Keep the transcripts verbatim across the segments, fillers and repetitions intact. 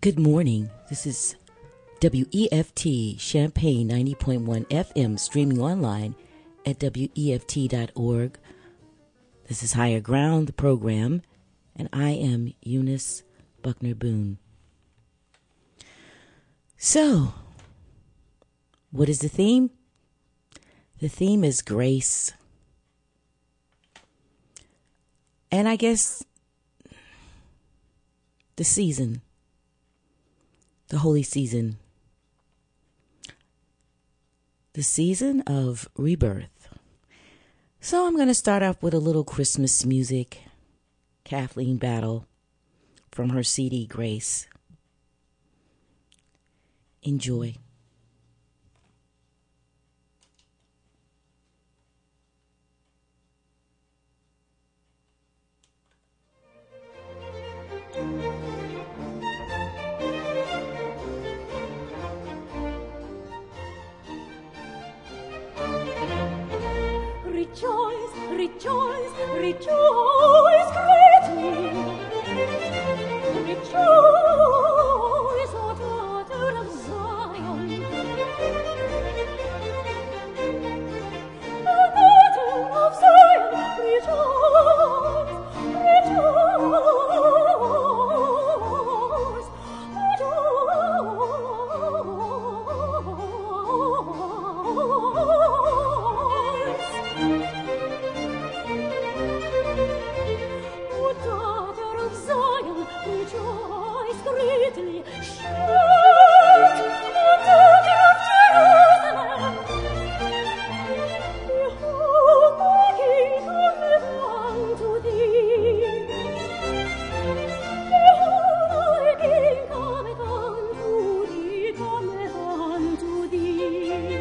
Good morning. This is W E F T Champaign ninety point one F M, streaming online at W E F T dot org. This is Higher Ground, the program, and I am Eunice Buckner Boone. So, what is the theme? The theme is grace. And I guess the season, the holy season, the season of rebirth. So I'm going to start off with a little Christmas music, Kathleen Battle, from her C D Grace. Enjoy. Rejoice, rejoice, rejoice greatly. Rejoice, O daughter of Zion. O daughter of Zion, rejoice, rejoice, rejoice. O daughter of Zion, rejoice greatly. Shout, O daughter of Jerusalem. Behold, thy King cometh unto thee. Behold, thy King cometh unto thee, cometh unto thee.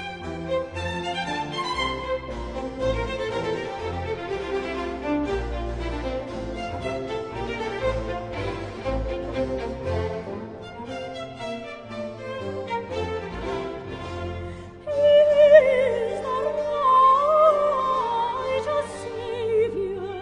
Is the righteous Savior,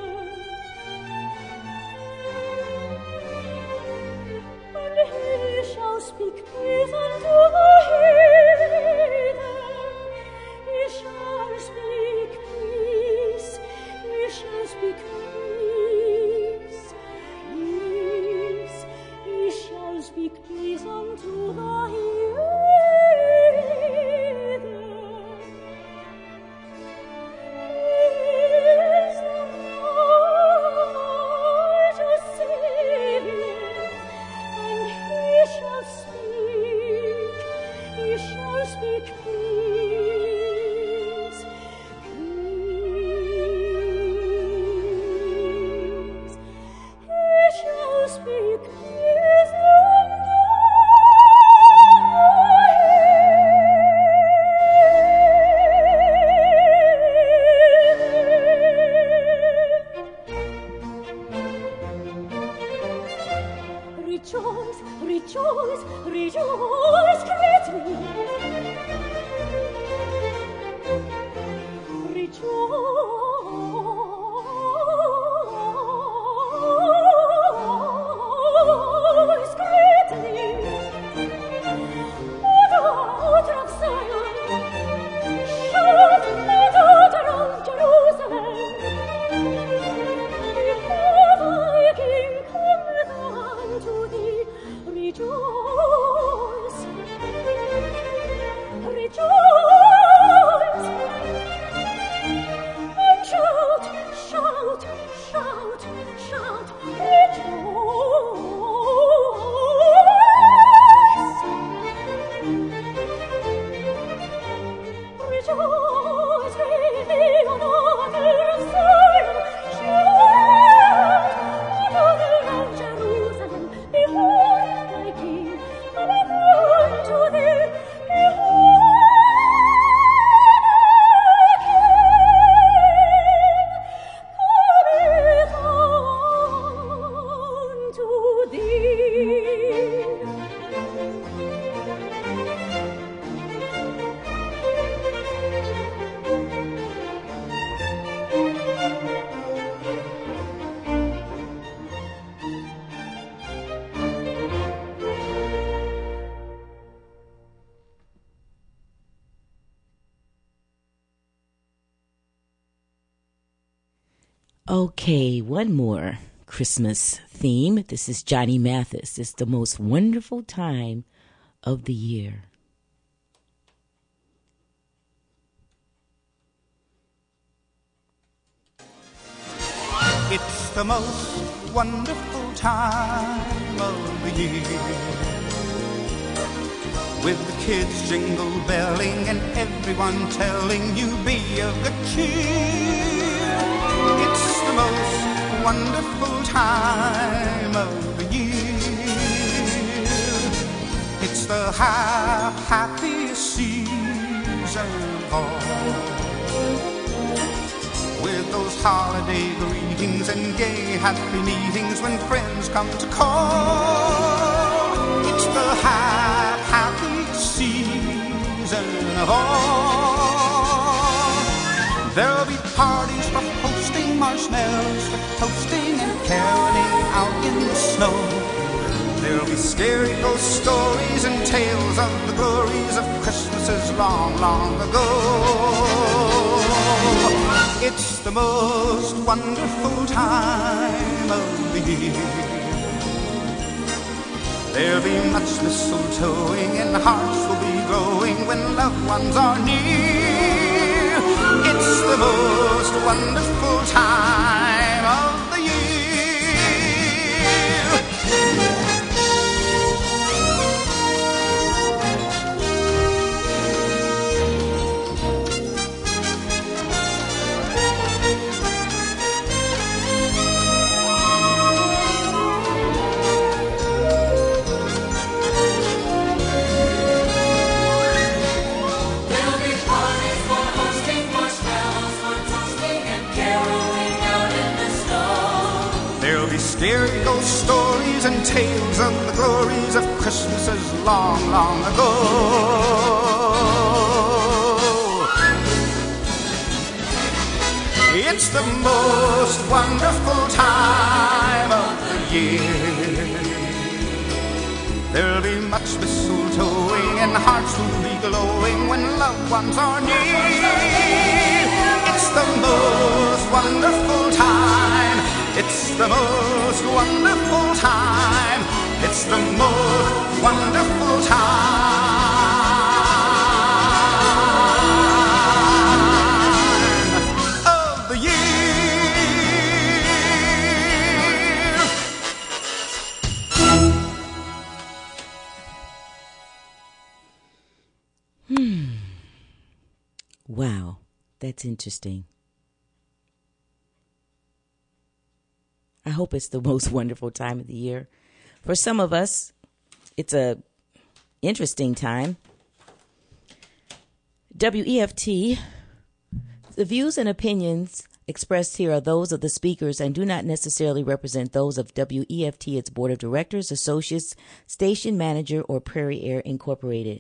and he shall speak peace unto the heathen. He shall speak peace, he shall speak peace, peace, he shall speak peace unto the heathen. Is the righteous Savior, and he shall speak, he shall speak peace, peace, he shall speak peace unto Rejoice, rejoice, rejoice greatly. Rejoice greatly. O daughter of Zion, shout, O daughter of Jerusalem. Behold, thy King cometh unto thee. Rejoice, Okay, one more Christmas theme. This is Johnny Mathis. It's the most wonderful time of the year. It's the most wonderful time of the year, with the kids jingle belling and everyone telling you be of good cheer. It's the most wonderful time of the year. It's the ha- happiest season of all, with those holiday greetings and gay happy meetings when friends come to call. It's the ha- happiest season of all. There'll be parties for hosting, marshmallows for toasting, and caroling out in the snow. There'll be scary ghost stories and tales of the glories of Christmases long, long ago. It's the most wonderful time of the year. There'll be much mistletoeing and hearts will be glowing when loved ones are near. It's the most wonderful time of the year. Scary ghost stories and tales of the glories of Christmases long, long ago. It's the most wonderful time of the year. There'll be much mistletoeing and hearts will be glowing when loved ones are near. It's the most wonderful time. It's the most wonderful time. It's the most wonderful time of the year. Hmm. Wow, that's interesting. I hope it's the most wonderful time of the year. For some of us, it's a interesting time. W E F T, the views and opinions expressed here are those of the speakers and do not necessarily represent those of W E F T, its board of directors, associates, station manager, or Prairie Air Incorporated.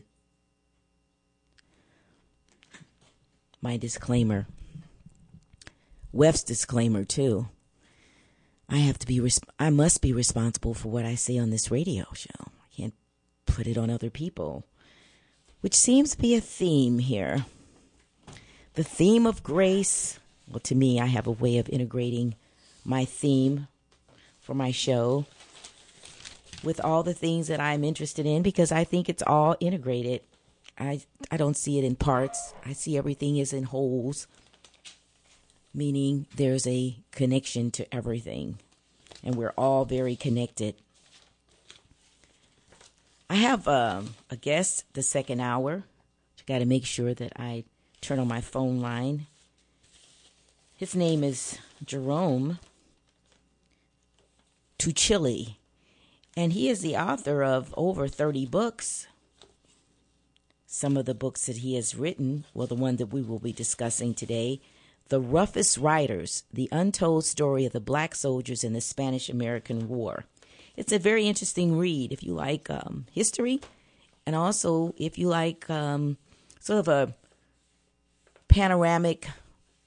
My disclaimer. W E F's disclaimer, too. I have to be, resp- I must be responsible for what I say on this radio show. I can't put it on other people, which seems to be a theme here. The theme of grace. Well, to me, I have a way of integrating my theme for my show with all the things that I'm interested in because I think it's all integrated. I, I don't see it in parts. I see everything is in wholes. Meaning there's a connection to everything, and we're all very connected. I have um, a guest the second hour. I got to make sure that I turn on my phone line. His name is Jerome Tuccilli, and he is the author of over thirty books. Some of the books that he has written, well, the one that we will be discussing today, The Roughest Riders, The Untold Story of the Black Soldiers in the Spanish-American War. It's a very interesting read if you like um, history, and also if you like um, sort of a panoramic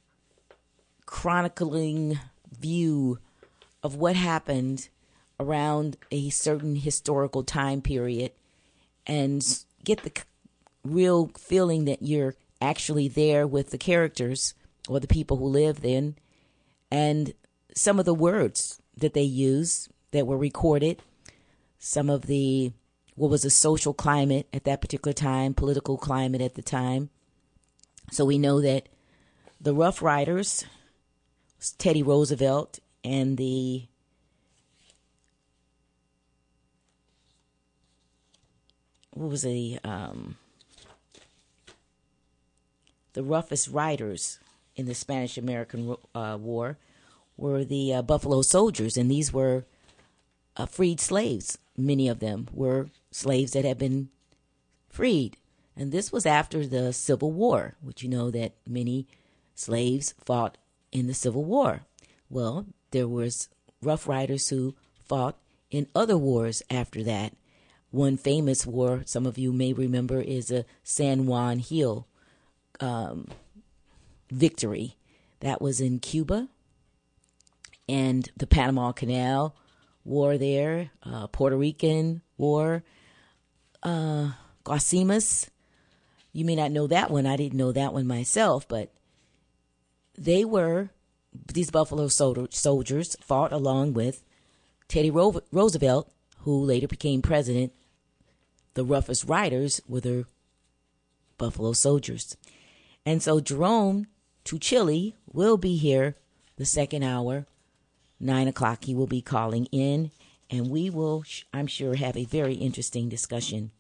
chronicling view of what happened around a certain historical time period and get the real feeling that you're actually there with the characters or the people who live then, and some of the words that they used that were recorded, some of the, what was the social climate at that particular time, political climate at the time. So we know that the Rough Riders, Teddy Roosevelt, and the what was the um, the roughest riders in the Spanish-American uh, War were the uh, Buffalo Soldiers, and these were uh, freed slaves. Many of them were slaves that had been freed, and this was after the Civil War, which you know that many slaves fought in the Civil War. Well, there was Rough Riders who fought in other wars after that. One famous war, some of you may remember, is the San Juan Hill um, victory. That was in Cuba. And the Panama Canal War there, uh, Puerto Rican War, uh, Guasimas. You may not know that one. I didn't know that one myself, but they were, these Buffalo soldiers fought along with Teddy Ro- Roosevelt, who later became president. The roughest riders were the Buffalo Soldiers. And so Jerome Tucili will be here the second hour, nine o'clock. He will be calling in, and we will, I'm sure, have a very interesting discussion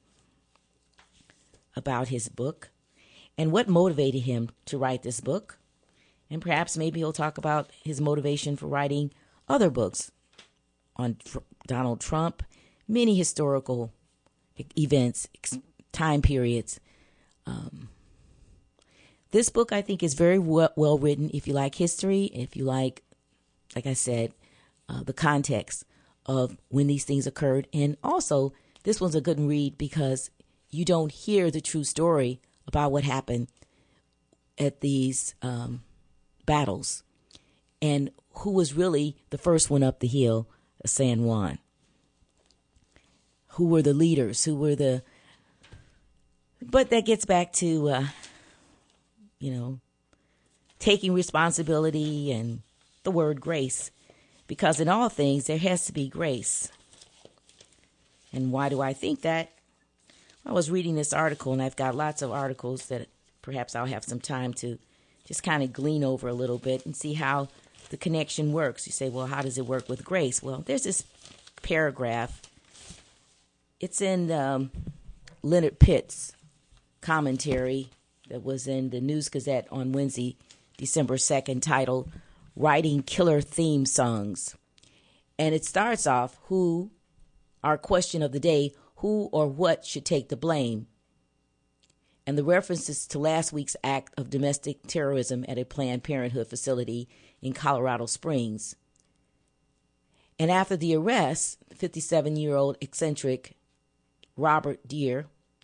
about his book and what motivated him to write this book. And perhaps maybe he'll talk about his motivation for writing other books on tr- Donald Trump, many historical events, time periods. Um, this book, I think, is very well, well written if you like history, if you like, like I said, uh, the context of when these things occurred. And also, this one's a good read because you don't hear the true story about what happened at these um, battles and who was really the first one up the hill, San Juan. Who were the leaders? Who were the... But that gets back to, uh, you know, taking responsibility and the word grace. Because in all things, there has to be grace. And why do I think that? I was reading this article, and I've got lots of articles that perhaps I'll have some time to just kind of glean over a little bit and see how the connection works. You say, well, how does it work with grace? Well, there's this paragraph. It's in um, Leonard Pitt's commentary that was in the News Gazette on Wednesday, December second, titled Writing Killer Theme Songs. And it starts off, who, our question of the day, who or what should take the blame? And the references to last week's act of domestic terrorism at a Planned Parenthood facility in Colorado Springs. And after the arrest, fifty-seven-year-old eccentric Robert Deere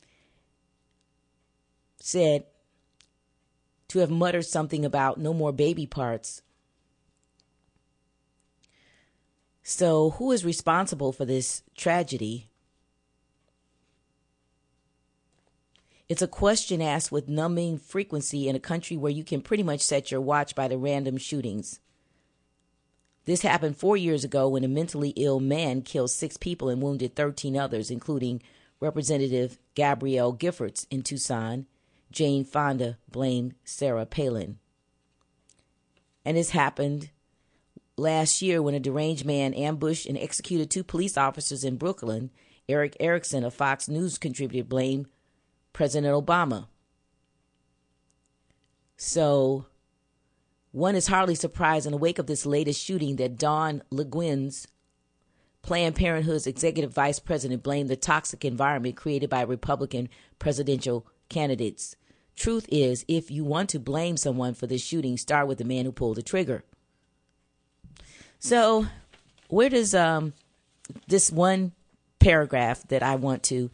said to have muttered something about no more baby parts. So who is responsible for this tragedy? It's a question asked with numbing frequency in a country where you can pretty much set your watch by the random shootings. This happened four years ago when a mentally ill man killed six people and wounded thirteen others, including Representative Gabrielle Giffords in Tucson. Jane Fonda blamed Sarah Palin. And this happened last year when a deranged man ambushed and executed two police officers in Brooklyn. Eric Erickson, a Fox News contributor, blamed President Obama. So one is hardly surprised in the wake of this latest shooting that Don LeGuin's Planned Parenthood's executive vice president blamed the toxic environment created by Republican presidential candidates. Truth is, if you want to blame someone for this shooting, start with the man who pulled the trigger. So where does um, this one paragraph that I want to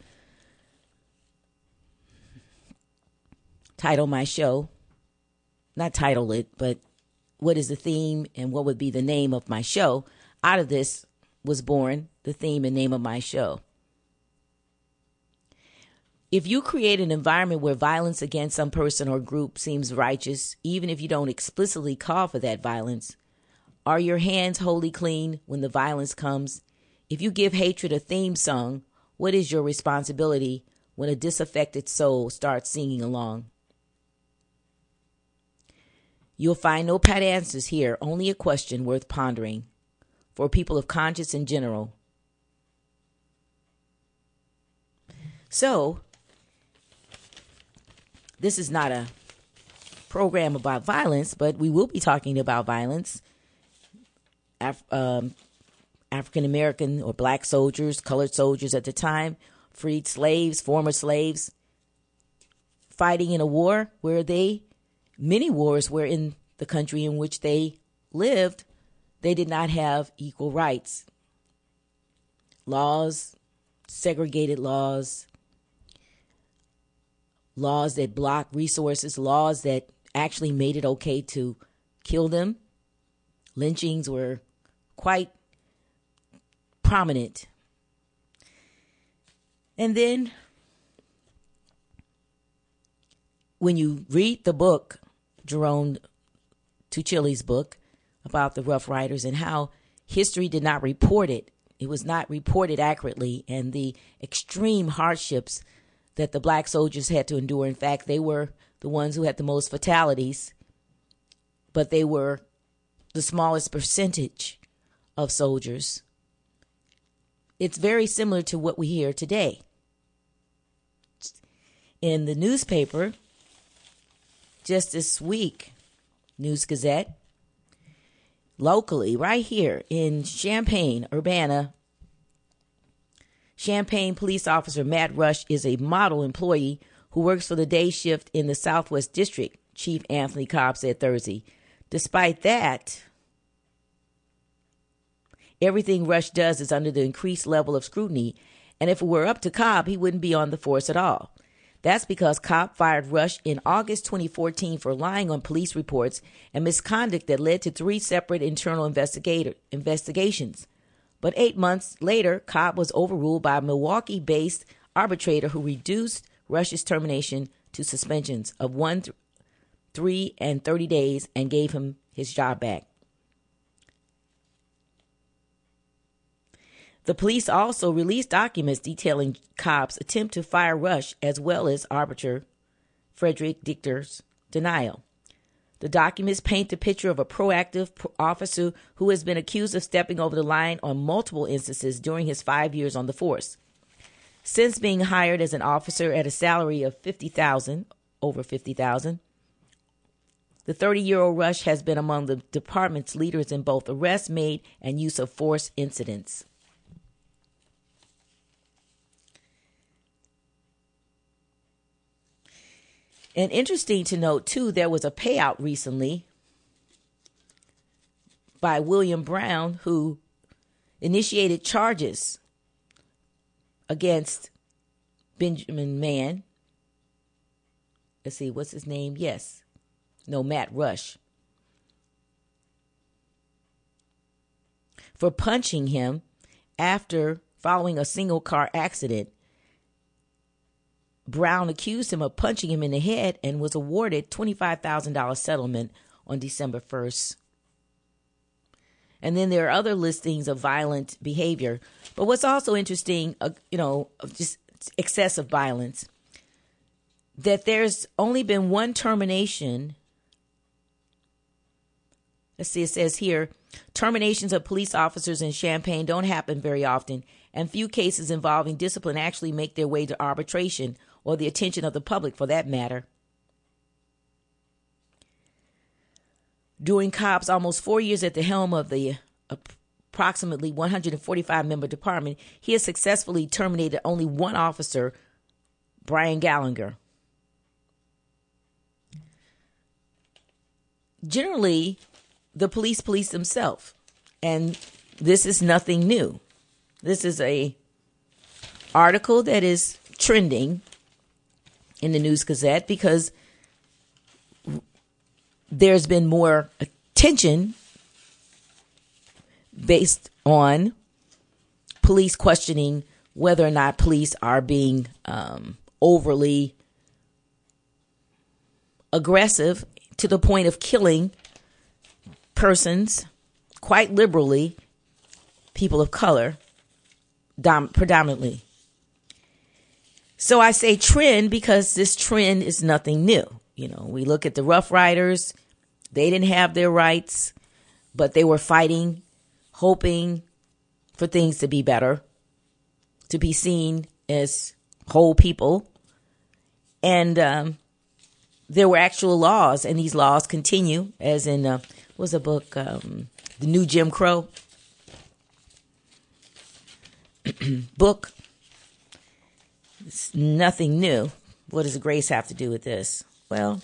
title my show, not title it, but what is the theme and what would be the name of my show? Out of this was born the theme and name of my show. If you create an environment where violence against some person or group seems righteous, even if you don't explicitly call for that violence, Are your hands wholly clean when the violence comes? If you give hatred a theme song, what is your responsibility when a disaffected soul starts singing along? You'll find no pat answers here, only a question worth pondering for people of conscience in general. So, this is not a program about violence, but we will be talking about violence. Af- um, African American or black soldiers, colored soldiers at the time, freed slaves, former slaves, fighting in a war where they, many wars where in the country in which they lived, they did not have equal rights. Laws, segregated laws, laws that blocked resources, laws that actually made it okay to kill them. Lynchings were quite prominent. And then when you read the book, Jerome Tucci's book about the Rough Riders and how history did not report it, it was not reported accurately, and the extreme hardships that the black soldiers had to endure. In fact, they were the ones who had the most fatalities, but they were the smallest percentage of soldiers. It's very similar to what we hear today. In the newspaper, just this week, News Gazette, locally, right here in Champaign, Urbana, Champaign police officer Matt Rush is a model employee who works for the day shift in the Southwest District, Chief Anthony Cobb said Thursday. Despite that, everything Rush does is under the increased level of scrutiny, and if it were up to Cobb, he wouldn't be on the force at all. That's because Cobb fired Rush in August twenty fourteen for lying on police reports and misconduct that led to three separate internal investigator investigations. But eight months later, Cobb was overruled by a Milwaukee-based arbitrator who reduced Rush's termination to suspensions of one, th- three, and thirty days and gave him his job back. The police also released documents detailing Cobb's attempt to fire Rush as well as arbiter Frederick Dichter's denial. The documents paint the picture of a proactive officer who has been accused of stepping over the line on multiple instances during his five years on the force. Since being hired as an officer at a salary of fifty thousand dollars, over fifty thousand dollars, the thirty-year-old Rush has been among the department's leaders in both arrests made and use of force incidents. And interesting to note, too, there was a payout recently by William Brown, who initiated charges against Benjamin Mann. Let's see, what's his name? Yes. No, Matt Rush. For punching him after following a single car accident. Brown accused him of punching him in the head and was awarded twenty-five thousand dollars settlement on December first. And then there are other listings of violent behavior. But what's also interesting, uh, you know, just excessive violence, that there's only been one termination. Let's see, it says here, terminations of police officers in Champaign don't happen very often, and few cases involving discipline actually make their way to arbitration or the attention of the public, for that matter. During Cobb's almost four years at the helm of the approximately one hundred forty-five member department, he has successfully terminated only one officer, Brian Gallagher. Generally, the police police themselves, and this is nothing new. This is a article that is trending in the News Gazette because there's been more attention based on police questioning whether or not police are being um, overly aggressive to the point of killing persons quite liberally people of color, dom- predominantly. So I say trend because this trend is nothing new. You know, we look at the Rough Riders. They didn't have their rights, but they were fighting, hoping for things to be better, to be seen as whole people. And um, there were actual laws, and these laws continue, as in, uh, what was a book, um, The New Jim Crow book. It's nothing new. What does grace have to do with this? Well,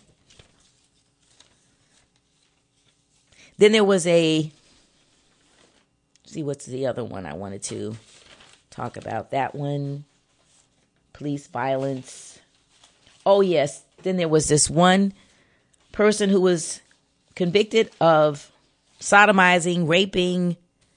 then there was a, see, what's the other one I wanted to talk about? That one, police violence. Oh, yes. Then there was this one person who was convicted of sodomizing, raping,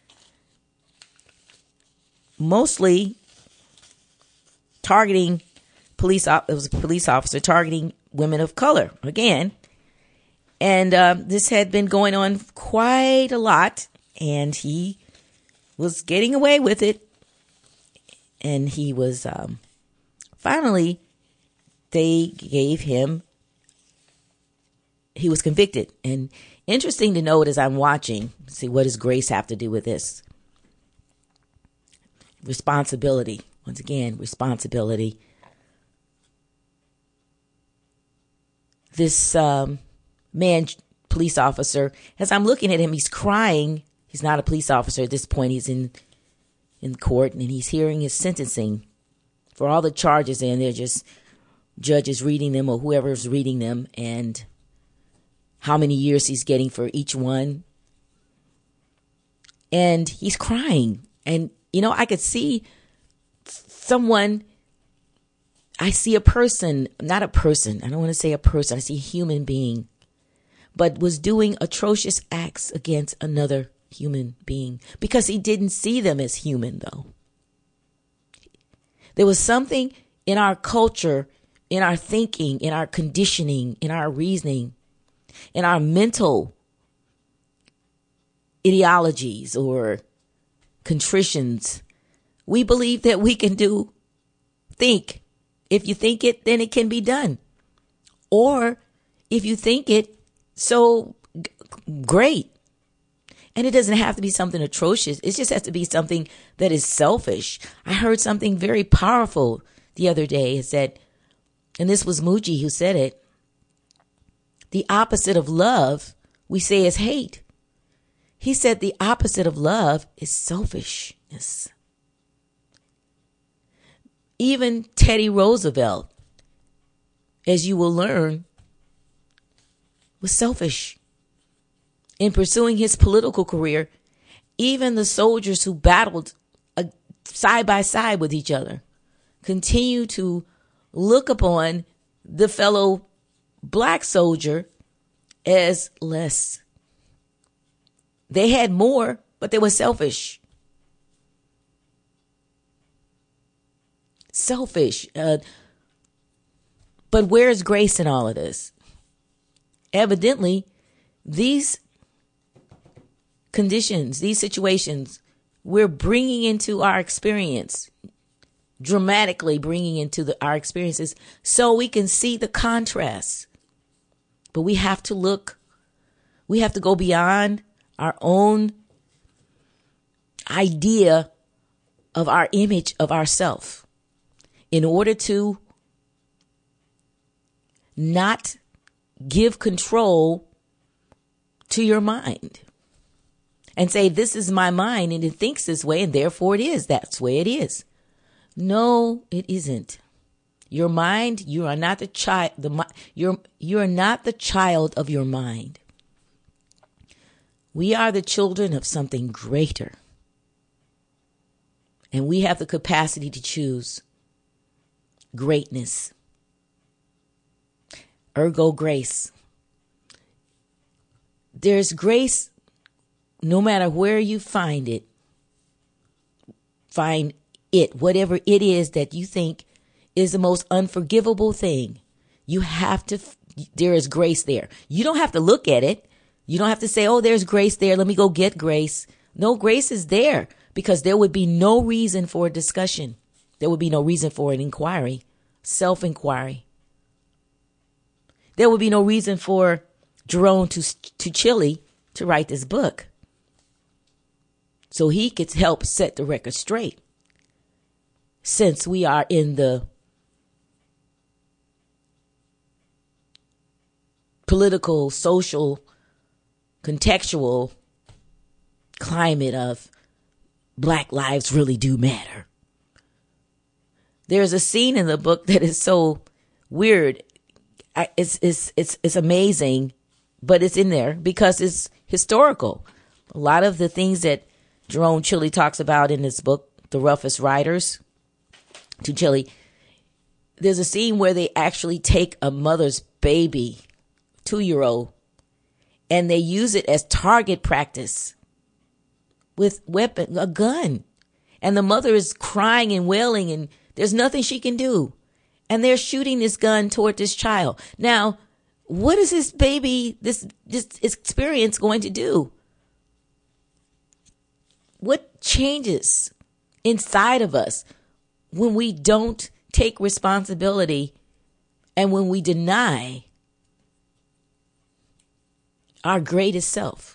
mostly targeting police. It was a police officer targeting women of color again. And uh, this had been going on quite a lot, and he was getting away with it. And he was um, finally, they gave him, he was convicted. And interesting to note as I'm watching, see, what does grace have to do with this? Responsibility. Once again, responsibility. This um, man, police officer, as I'm looking at him, he's crying. He's not a police officer at this point. He's in in court, and he's hearing his sentencing for all the charges, and they're just judges reading them or whoever's reading them, and how many years he's getting for each one. And he's crying. And, you know, I could see someone, I see a person, not a person, I don't want to say a person, I see a human being, but was doing atrocious acts against another human being because he didn't see them as human, though. There was something in our culture, in our thinking, in our conditioning, in our reasoning, in our mental ideologies or contritions. We believe that we can do, think. If you think it, then it can be done. Or if you think it, so g- great. And it doesn't have to be something atrocious. It just has to be something that is selfish. I heard something very powerful the other day. Is that, and this was Muji who said it, the opposite of love, we say, is hate. He said the opposite of love is selfishness. Even Teddy Roosevelt, as you will learn, was selfish in pursuing his political career. Even the soldiers who battled uh, side by side with each other continue to look upon the fellow black soldier as less. They had more, but they were selfish. Selfish. Uh, but where's grace in all of this? Evidently, these conditions, these situations, we're bringing into our experience, dramatically bringing into the, our experiences so we can see the contrast. But we have to look, we have to go beyond our own idea of our image of ourself in order to not give control to your mind and say, this is my mind and it thinks this way and therefore it is. That's the way it is. No, it isn't. Your mind, you are not the child, the you're you are not the child of your mind. We are the children of something greater. And we have the capacity to choose greatness. Ergo grace. There's grace no matter where you find it. Find it, whatever it is that you think is the most unforgivable thing. You have to, there is grace there. You don't have to look at it. You don't have to say, oh, there's grace there. Let me go get grace. No, grace is there because there would be no reason for a discussion. There would be no reason for an inquiry, self-inquiry. There would be no reason for Jerome to, to Chile to write this book. So he could help set the record straight. Since we are in the political, social, contextual climate of Black lives really do matter. There's a scene in the book that is so weird. It's, it's, it's, it's amazing, but it's in there because it's historical. A lot of the things that Jerome Chile talks about in his book, The Roughest Riders to Chile, there's a scene where they actually take a mother's baby, two-year-old, and they use it as target practice with weapon, a gun. And the mother is crying and wailing and there's nothing she can do. And they're shooting this gun toward this child. Now, what is this baby, this, this experience going to do? What changes inside of us when we don't take responsibility and when we deny our greatest self?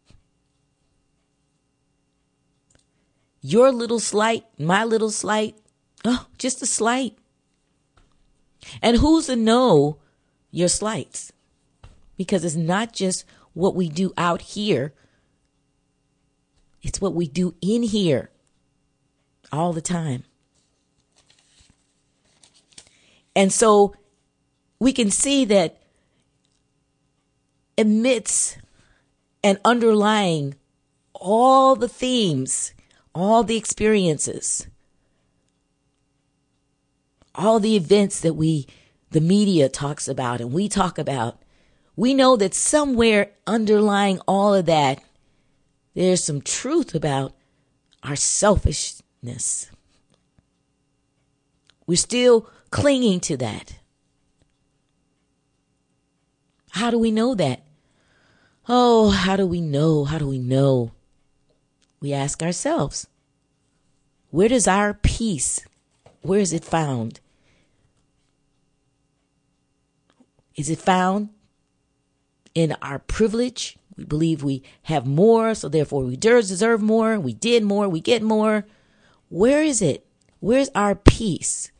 Your little slight, my little slight, oh, just a slight. And who's to know your slights? Because it's not just what we do out here. It's what we do in here all the time. And so we can see that amidst and underlying all the themes, all the experiences, all the events that we, the media talks about and we talk about, we know that somewhere underlying all of that, there's some truth about our selfishness. We're still clinging to that. How do we know that? Oh, how do we know? How do we know? We ask ourselves, where does our peace, where is it found? Is it found in our privilege? We believe we have more, so therefore we deserve more. We did more, we get more. Where is it? Where's our peace?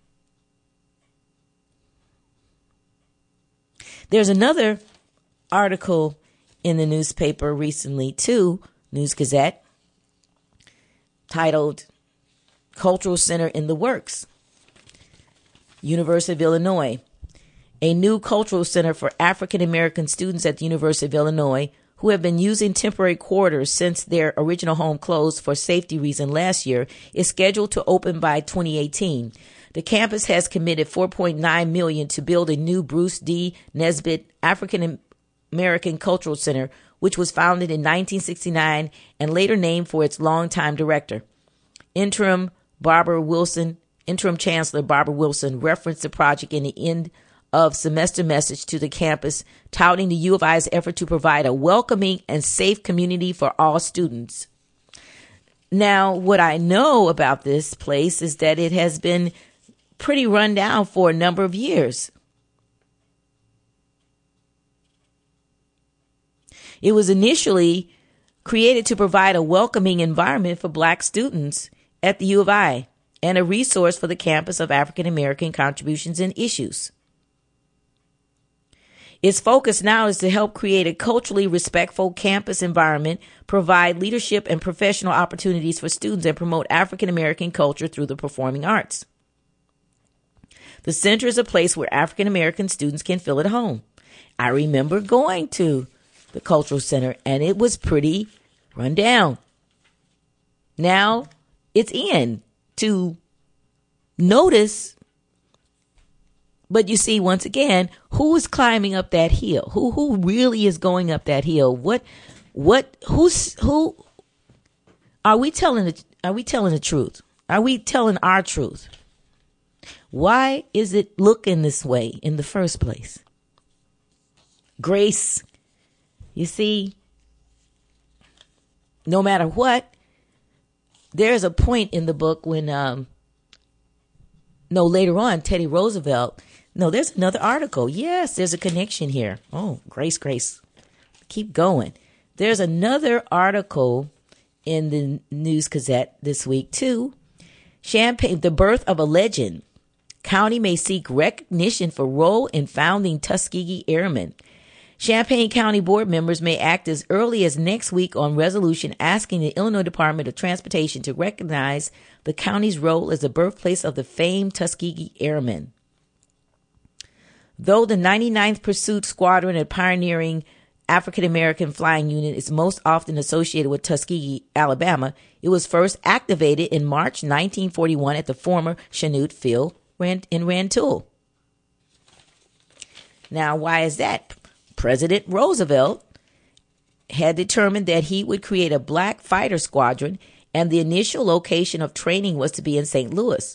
There's another article in the newspaper recently too, News Gazette, titled Cultural Center in the Works. University of Illinois. A new cultural center for African American students at the University of Illinois who have been using temporary quarters since their original home closed for safety reasons last year is scheduled to open by twenty eighteen. The campus has committed four point nine million dollars to build a new Bruce D. Nesbitt African American Cultural Center, which was founded in nineteen sixty-nine and later named for its longtime director. Interim Barbara Wilson, Interim Chancellor Barbara Wilson referenced the project in the end of semester message to the campus, touting the U of I's effort to provide a welcoming and safe community for all students. Now, what I know about this place is that it has been pretty run down for a number of years. It was initially created to provide a welcoming environment for Black students at the U of I and a resource for the campus of African American contributions and issues. Its focus now is to help create a culturally respectful campus environment, provide leadership and professional opportunities for students, and promote African American culture through the performing arts. The center is a place where African American students can feel at home. I remember going to the cultural center and it was pretty run down. Now it's in to notice. But you see, once again, who is climbing up that hill? Who who really is going up that hill? What what who's who are we telling the are we telling the truth? Are we telling our truth? Why is it looking this way in the first place? Grace You see, no matter what, there's a point in the book when, um, no, later on, Teddy Roosevelt, no, there's another article. Yes, there's a connection here. Oh, Grace, Grace. Keep going. There's another article in the News Gazette this week, too. Champaign, the birth of a legend. County may seek recognition for role in founding Tuskegee Airmen. Champaign County board members may act as early as next week on resolution asking the Illinois Department of Transportation to recognize the county's role as the birthplace of the famed Tuskegee Airmen. Though the ninety-ninth Pursuit Squadron, a pioneering African-American flying unit, is most often associated with Tuskegee, Alabama, it was first activated in March nineteen forty-one at the former Chanute Field in Rantoul. Now, why is that? President Roosevelt had determined that he would create a black fighter squadron, and the initial location of training was to be in Saint Louis.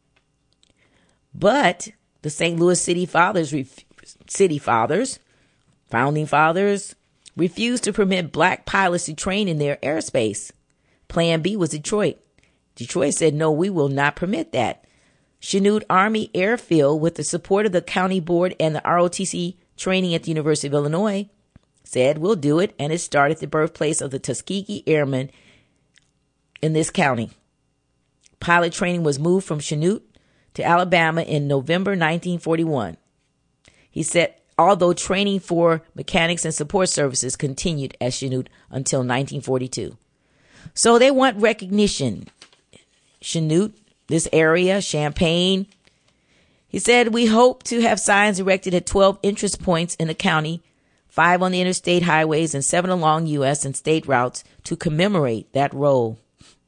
But the Saint Louis City Fathers, City Fathers, Founding Fathers, refused to permit black pilots to train in their airspace. Plan B was Detroit. Detroit said, no, we will not permit that. Chanute Army Airfield, with the support of the county board and the R O T C training at the University of Illinois, said, we'll do it, and it started the birthplace of the Tuskegee Airmen in this county. Pilot training was moved from Chanute to Alabama in November nineteen forty-one. He said, although training for mechanics and support services continued at Chanute until nineteen forty-two. So they want recognition. Chanute, this area, Champaign. He said, we hope to have signs erected at twelve entrance points in the county, five on the interstate highways, and seven along U S and state routes to commemorate that role.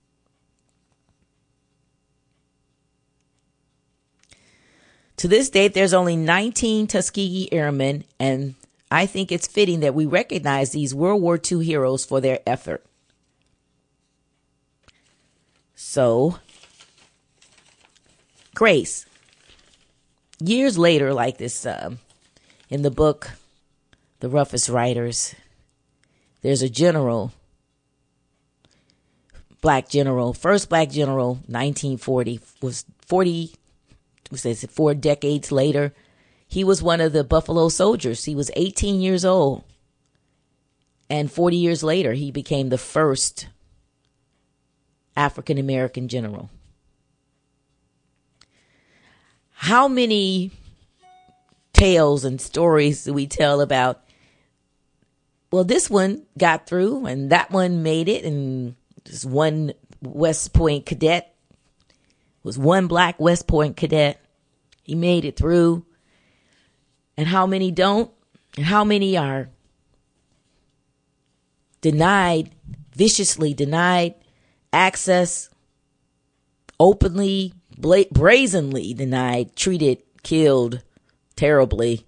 To this date, there's only nineteen Tuskegee Airmen, and I think it's fitting that we recognize these World War Two heroes for their effort. So, Grace, years later, like this, uh, in the book, The Roughest Riders, there's a general, black general, first black general, nineteen forty, was forty, says four decades later. He was one of the Buffalo Soldiers. He was eighteen years old. And forty years later, he became the first African American general. How many tales and stories do we tell about, well, this one got through and that one made it, and this one West Point cadet was one black West Point cadet. He made it through. And how many don't? And how many are denied, viciously denied access, openly, bla- brazenly denied, treated, killed terribly.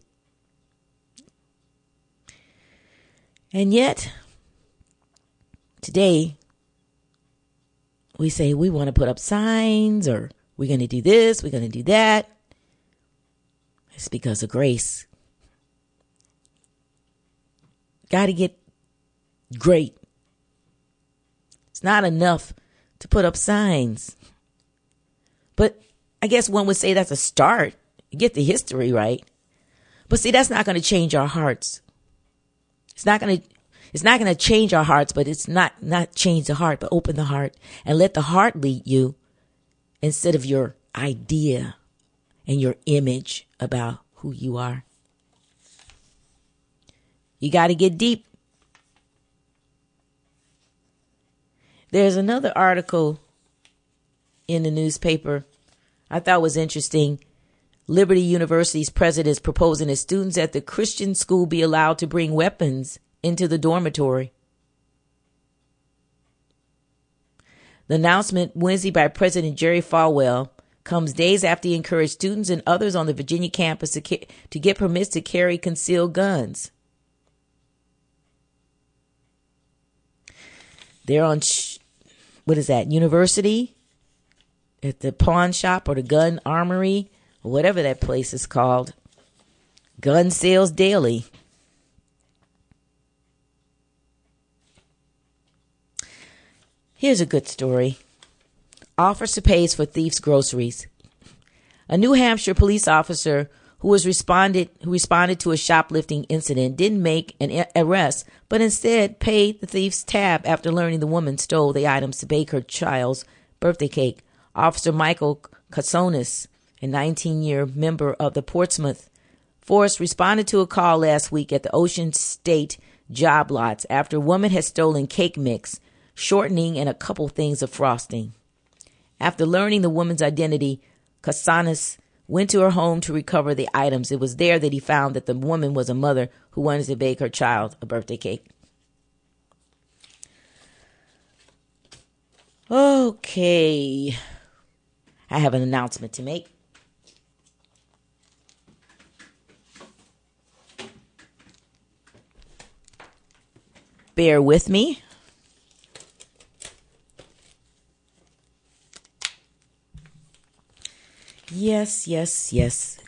And yet, today, we say we want to put up signs, or we're going to do this, we're going to do that. It's because of grace. Got to get great. It's not enough to put up signs. But I guess one would say that's a start. You get the history right. But see, that's not going to change our hearts. It's not going to It's not going to change our hearts, but it's not, not change the heart, but open the heart and let the heart lead you instead of your idea and your image about who you are. You got to get deep. There's another article in the newspaper I thought was interesting. Liberty University's president is proposing that students at the Christian school be allowed to bring weapons into the dormitory. The announcement Wednesday by President Jerry Falwell comes days after he encouraged students and others on the Virginia campus to, ca- to get permits to carry concealed guns. They're on, sh- what is that, University? At the pawn shop or the gun armory, or whatever that place is called. Gun sales daily. Here's a good story. Officer pays for thief's groceries. A New Hampshire police officer who was responded who responded to a shoplifting incident didn't make an arrest, but instead paid the thief's tab after learning the woman stole the items to bake her child's birthday cake. Officer Michael Katsonis, a nineteen-year member of the Portsmouth Force, responded to a call last week at the Ocean State job lots after a woman had stolen cake mix, shortening, and a couple things of frosting. After learning the woman's identity, Katsonis went to her home to recover the items. It was there that he found that the woman was a mother who wanted to bake her child a birthday cake. Okay. I have an announcement to make. Bear with me. Yes, yes, yes.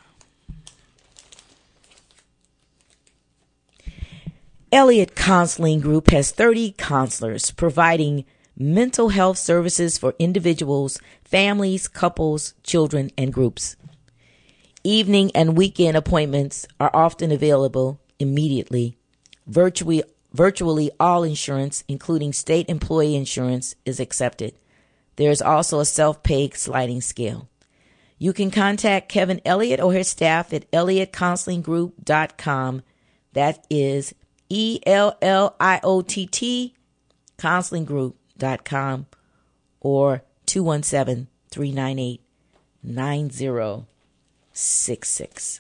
Elliott Counseling Group has thirty counselors providing mental health services for individuals, families, couples, children, and groups. Evening and weekend appointments are often available immediately. Virtually, virtually all insurance, including state employee insurance, is accepted. There is also a self-pay sliding scale. You can contact Kevin Elliott or his staff at elliott counseling group dot com. That is E L L I O T T, counseling group dot com, or two one seven, three nine eight, nine zero six six.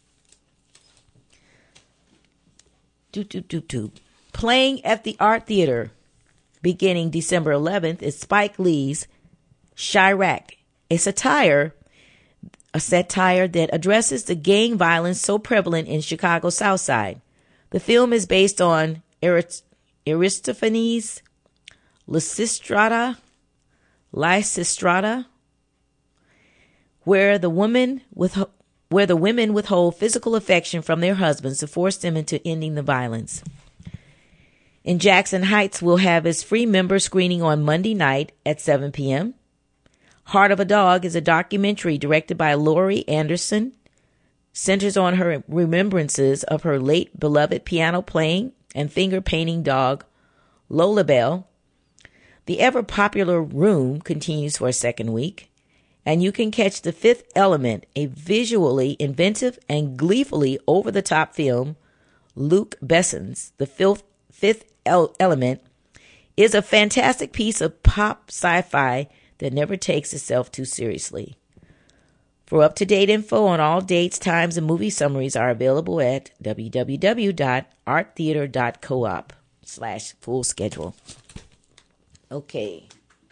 Doop, doop, doop, doop. Playing at the Art Theater beginning December eleventh is Spike Lee's Chirac, a satire A satire that addresses the gang violence so prevalent in Chicago's South Side. The film is based on Arist- Aristophanes' Lysistrata, Lysistrata, where the women with where the women withhold physical affection from their husbands to force them into ending the violence. In Jackson Heights, we'll have its free member screening on Monday night at seven p.m. Heart of a Dog is a documentary directed by Laurie Anderson, centers on her remembrances of her late beloved piano playing and finger painting dog, Lola Bell. The ever popular Room continues for a second week, and you can catch The Fifth Element, a visually inventive and gleefully over-the-top film. Luc Besson's The Fifth, Fifth Element is a fantastic piece of pop sci-fi that never takes itself too seriously. For up-to-date info on all dates, times, and movie summaries are available at w w w dot art theater dot coop slash full schedule. Okay.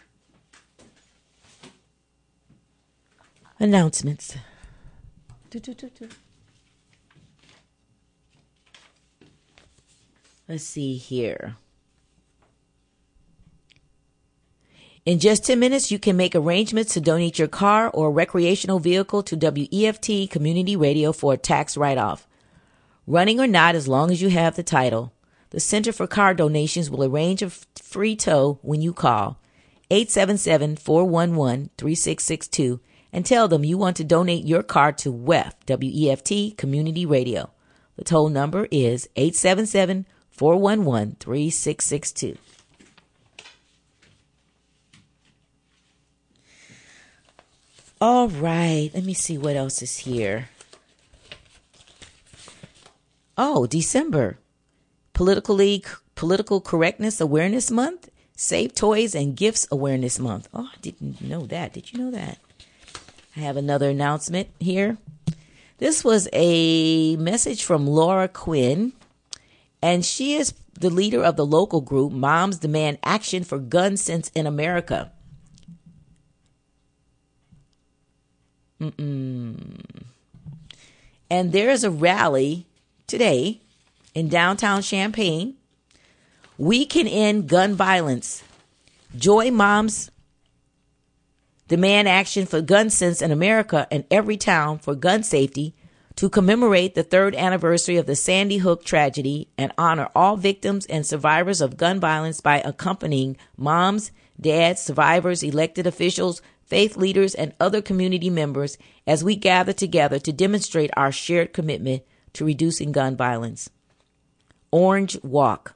Announcements. Do, do, do, do. Let's see here. In just ten minutes, you can make arrangements to donate your car or recreational vehicle to W E F T Community Radio for a tax write-off. Running or not, as long as you have the title. The Center for Car Donations will arrange a free tow when you call eight seven seven, four one one, three six six two and tell them you want to donate your car to W E F, W E F T Community Radio. The toll number is eight seven seven, four one one, three six six two. All right, let me see what else is here. Oh, December. Politically, Political Correctness Awareness Month. Save Toys and Gifts Awareness Month. Oh, I didn't know that. Did you know that? I have another announcement here. This was a message from Laura Quinn, and she is the leader of the local group Moms Demand Action for Gun Sense in America. Mm-mm. And there is a rally today in downtown Champaign. We can end gun violence. Join Moms Demand Action for Gun Sense in America and every town for gun safety To commemorate the third anniversary of the Sandy Hook tragedy and honor all victims and survivors of gun violence by accompanying moms, dads, survivors, elected officials, faith leaders, and other community members as we gather together to demonstrate our shared commitment to reducing gun violence. Orange Walk.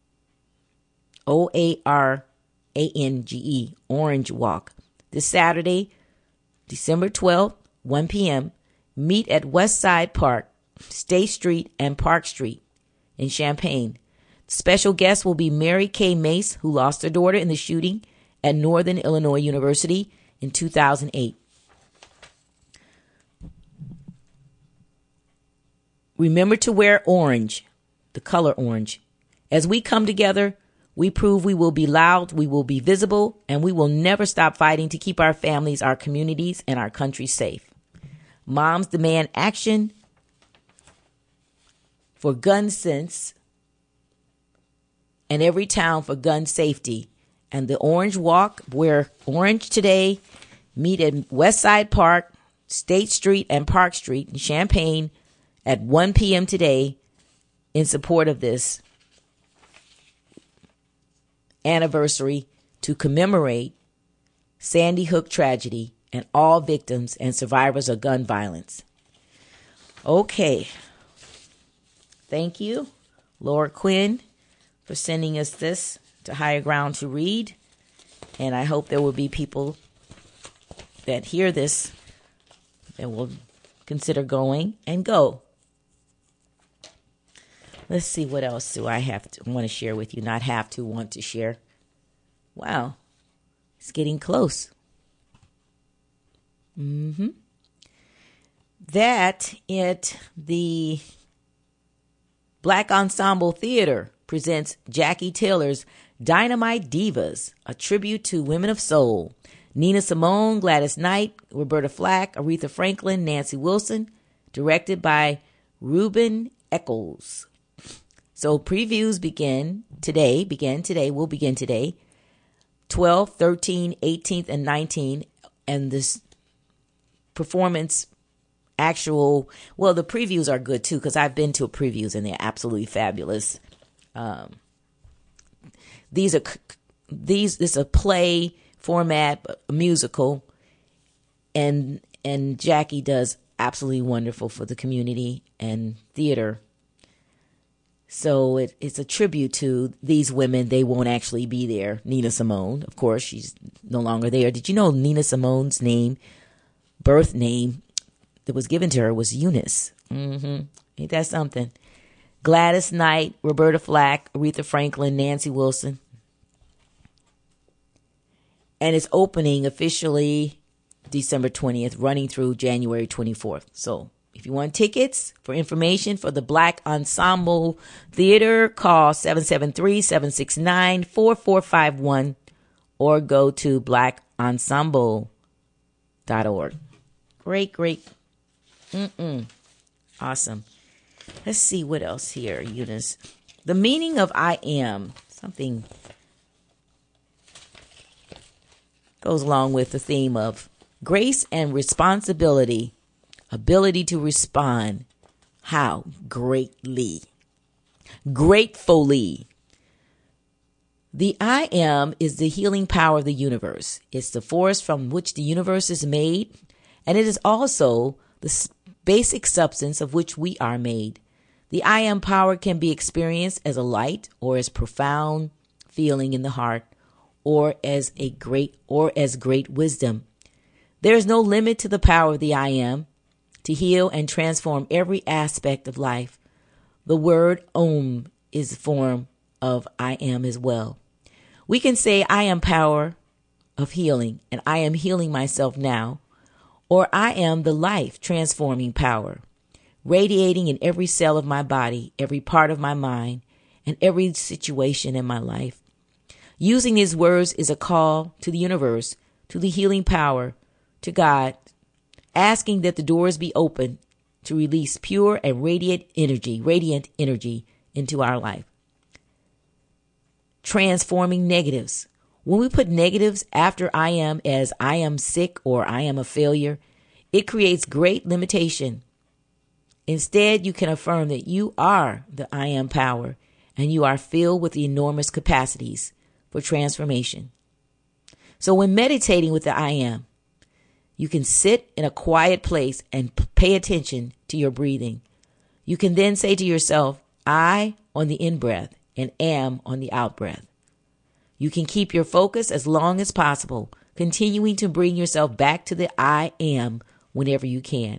O A R A N G E. Orange Walk. This Saturday, December twelfth, one p.m., meet at Westside Park, State Street, and Park Street in Champaign. Special guests will be Mary Kay Mace, who lost her daughter in the shooting at Northern Illinois University in two thousand eight. Remember to wear orange, the color orange. As we come together, we prove we will be loud, we will be visible, and we will never stop fighting to keep our families, our communities, and our country safe. Moms demand action for gun sense and every town for gun safety. And the Orange Walk, wear orange today, meet at Westside Park, State Street, and Park Street in Champaign at one p.m. today in support of this anniversary to commemorate Sandy Hook tragedy and all victims and survivors of gun violence. Okay. Thank you, Laura Quinn, for sending us this to Higher Ground to read. And I hope there will be people that hear this that will consider going and go. Let's see, what else do I have to want to share with you? Not have to, want to share. Wow. It's getting close. Mm-hmm. That it the Black Ensemble Theater presents Jackie Taylor's Dynamite Divas, a tribute to women of soul. Nina Simone, Gladys Knight, Roberta Flack, Aretha Franklin, Nancy Wilson, directed by Ruben Eccles. So previews begin today, begin today, will begin today, twelfth, thirteenth, eighteenth, and nineteenth, and this performance actual, well, the previews are good too, because I've been to previews and they're absolutely fabulous. Um, these are, these, this is a play format, a musical, and, and Jackie does absolutely wonderful for the community and theater. So it, it's a tribute to these women. They won't actually be there. Nina Simone, of course, she's no longer there. Did you know Nina Simone's name, birth name that was given to her was Eunice? Mm-hmm. Ain't that something? Gladys Knight, Roberta Flack, Aretha Franklin, Nancy Wilson. And it's opening officially December twentieth, running through January twenty-fourth. So if you want tickets for information for the Black Ensemble Theater, call seven seven three, seven six nine, four four five one or go to black ensemble dot org. Great, great. Mm-mm. Awesome. Let's see what else here, Eunice. The meaning of I am. Something goes along with the theme of grace and responsibility. Ability to respond. How? Greatly. Gratefully. The I am is the healing power of the universe. It's the force from which the universe is made, and it is also the basic substance of which we are made. The I am power can be experienced as a light or as profound feeling in the heart, or as a great or as great wisdom. There is no limit to the power of the I am to heal and transform every aspect of life. The word Om is a form of I am as well. We can say I am power of healing, and I am healing myself now, or I am the life transforming power, radiating in every cell of my body, every part of my mind, and every situation in my life. Using these words is a call to the universe, to the healing power, to God, asking that the doors be open to release pure and radiant energy, radiant energy into our life. Transforming negatives. When we put negatives after I am as I am sick or I am a failure, it creates great limitation Instead, you can affirm that you are the I am power and you are filled with enormous capacities for transformation. So when meditating with the I am, you can sit in a quiet place and p- pay attention to your breathing. You can then say to yourself, I on the in-breath and am on the out-breath. You can keep your focus as long as possible, continuing to bring yourself back to the I am whenever you can.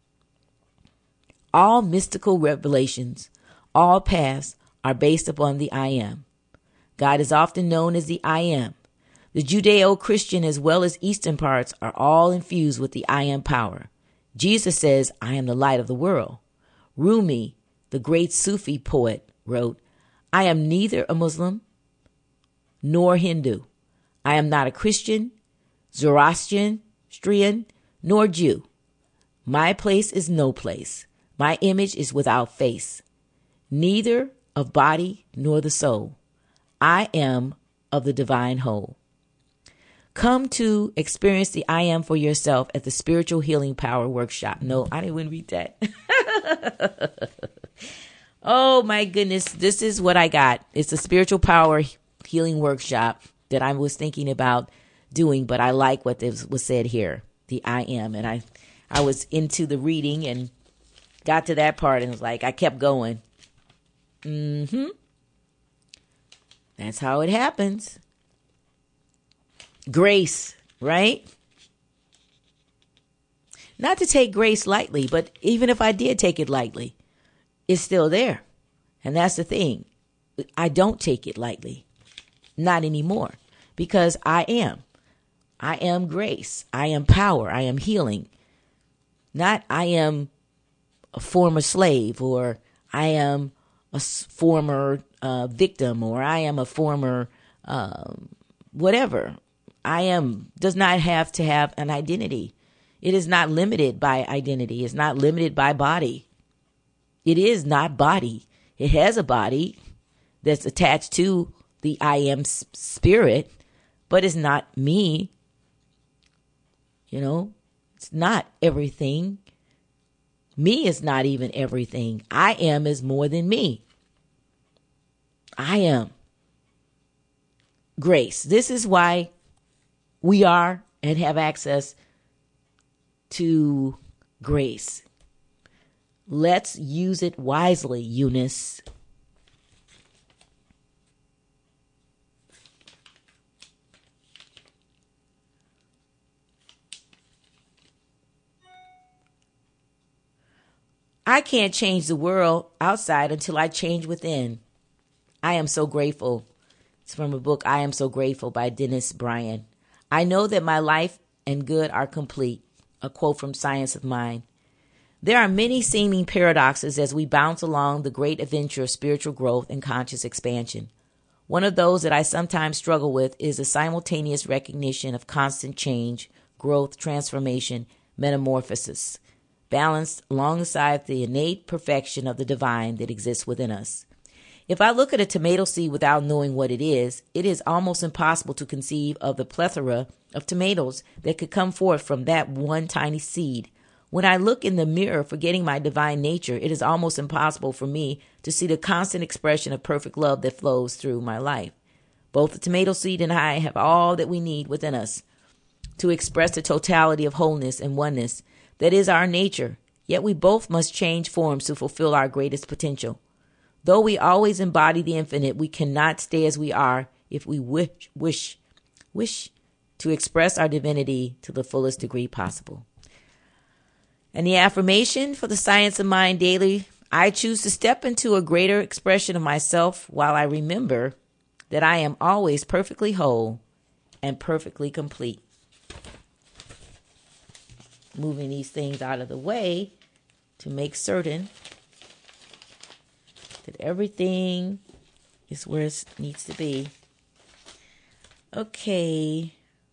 All mystical revelations, all paths are based upon the I am. God is often known as the I am. The Judeo-Christian as well as Eastern parts are all infused with the I am power. Jesus says, I am the light of the world. Rumi, the great Sufi poet, wrote, I am neither a Muslim nor Hindu. I am not a Christian, Zoroastrian, Strian, nor Jew. My place is no place. My image is without face, neither of body nor the soul. I am of the divine whole. Come to experience the I am for yourself at the Spiritual Healing Power Workshop. No, I didn't even read that. Oh my goodness. This is what I got. It's a Spiritual Power Healing Workshop that I was thinking about doing, but I like what was said here, the I am. And I, I was into the reading and got to that part and was like, I kept going. Mm-hmm. That's how it happens. Grace, right? Not to take grace lightly, but even if I did take it lightly, it's still there. And that's the thing. I don't take it lightly. Not anymore. Because I am. I am grace. I am power. I am healing. Not I am a former slave, or I am a former uh, victim, or I am a former uh, whatever. I am does not have to have an identity. It is not limited by identity. It's not limited by body. It is not body. It has a body that's attached to the I am spirit, but it's not me. You know, it's not everything. Me is not even everything. I am is more than me. I am grace. This is why we are and have access to grace. Let's use it wisely, Eunice. I can't change the world outside until I change within. I am so grateful. It's from a book, I Am So Grateful by Dennis Bryan. I know that my life and good are complete. A quote from Science of Mind. There are many seeming paradoxes as we bounce along the great adventure of spiritual growth and conscious expansion. One of those that I sometimes struggle with is the simultaneous recognition of constant change, growth, transformation, metamorphosis, balanced alongside the innate perfection of the divine that exists within us. If I look at a tomato seed without knowing what it is, it is almost impossible to conceive of the plethora of tomatoes that could come forth from that one tiny seed. When I look in the mirror, forgetting my divine nature, it is almost impossible for me to see the constant expression of perfect love that flows through my life. Both the tomato seed and I have all that we need within us to express the totality of wholeness and oneness that is our nature, yet we both must change forms to fulfill our greatest potential. Though we always embody the infinite, we cannot stay as we are if we wish, wish, wish to express our divinity to the fullest degree possible. And the affirmation for the Science of Mind Daily, I choose to step into a greater expression of myself while I remember that I am always perfectly whole and perfectly complete. Moving these things out of the way to make certain that everything is where it needs to be. Okay.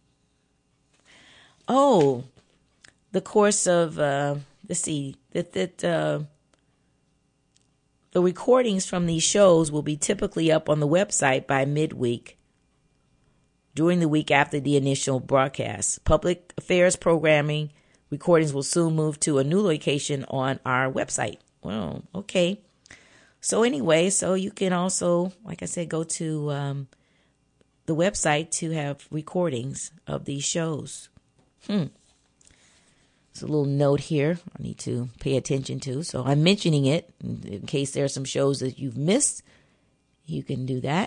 Oh, the course of, uh, let's see, that, that uh, the recordings from these shows will be typically up on the website by midweek during the week after the initial broadcast. Public affairs programming recordings will soon move to a new location on our website. Well, okay. So anyway, so you can also, like I said, go to um, the website to have recordings of these shows. Hmm. It's a little note here I need to pay attention to. So I'm mentioning it in case there are some shows that you've missed. You can do that.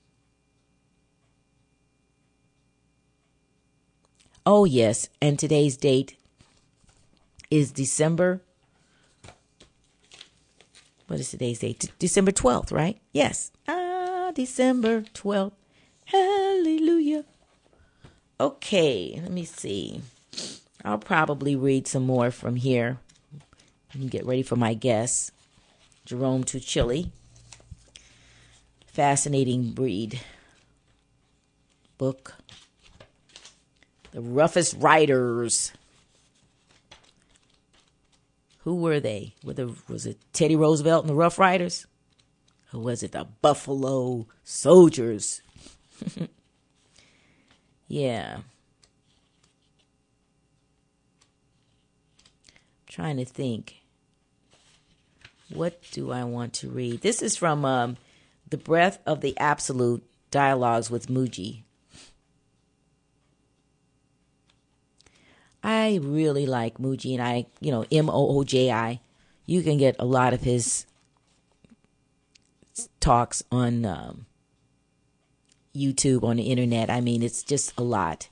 Oh, yes. And today's date is December. What is today's date? December twelfth, right? Yes. Ah, December twelfth. Hallelujah. Okay, let me see. I'll probably read some more from here and get ready for my guest, Jerome Tuchili. Fascinating Breed book. The Roughest Riders. Who were they? Were the, was it Teddy Roosevelt and the Rough Riders? Or was it the Buffalo Soldiers? Yeah. Trying to think. What do I want to read? This is from um, The Breath of the Absolute, Dialogues with Mooji. I really like Mooji, and I, you know, M O O J I. You can get a lot of his talks on um, YouTube, on the internet. I mean, it's just a lot.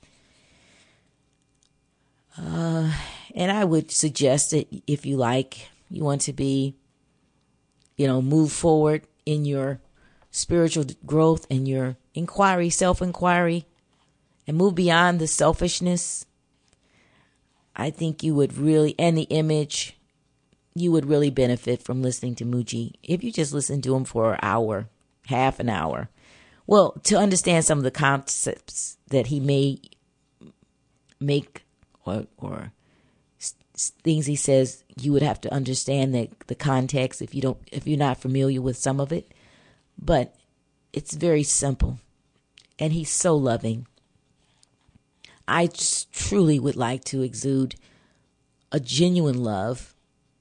Uh, and I would suggest that if you like, you want to be, you know, move forward in your spiritual growth and your inquiry, self-inquiry, and move beyond the selfishness, I think you would really, and the image, you would really benefit from listening to Mooji. If you just listen to him for an hour, half an hour. Well, to understand some of the concepts that he may make or, or things he says, you would have to understand the, the context if you don't, if you're not familiar with some of it. But it's very simple, and he's so loving. I just truly would like to exude a genuine love.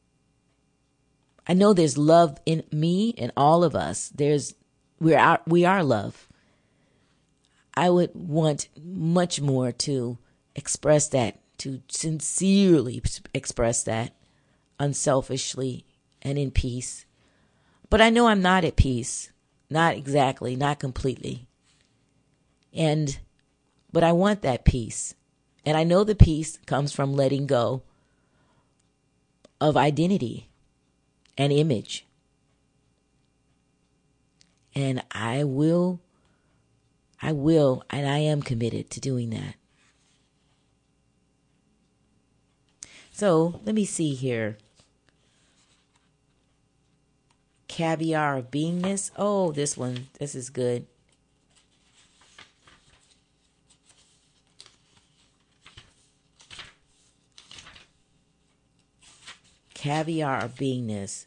I know there's love in me and all of us. There's we're our, we are love. I would want much more to express that, to sincerely express that, unselfishly and in peace. But I know I'm not at peace, not exactly, not completely. And But I want that peace. And I know the peace comes from letting go of identity and image. And I will, I will, and I am committed to doing that. So let me see here. Caviar of Beingness. Oh, this one, this is good. Caviar of Beingness.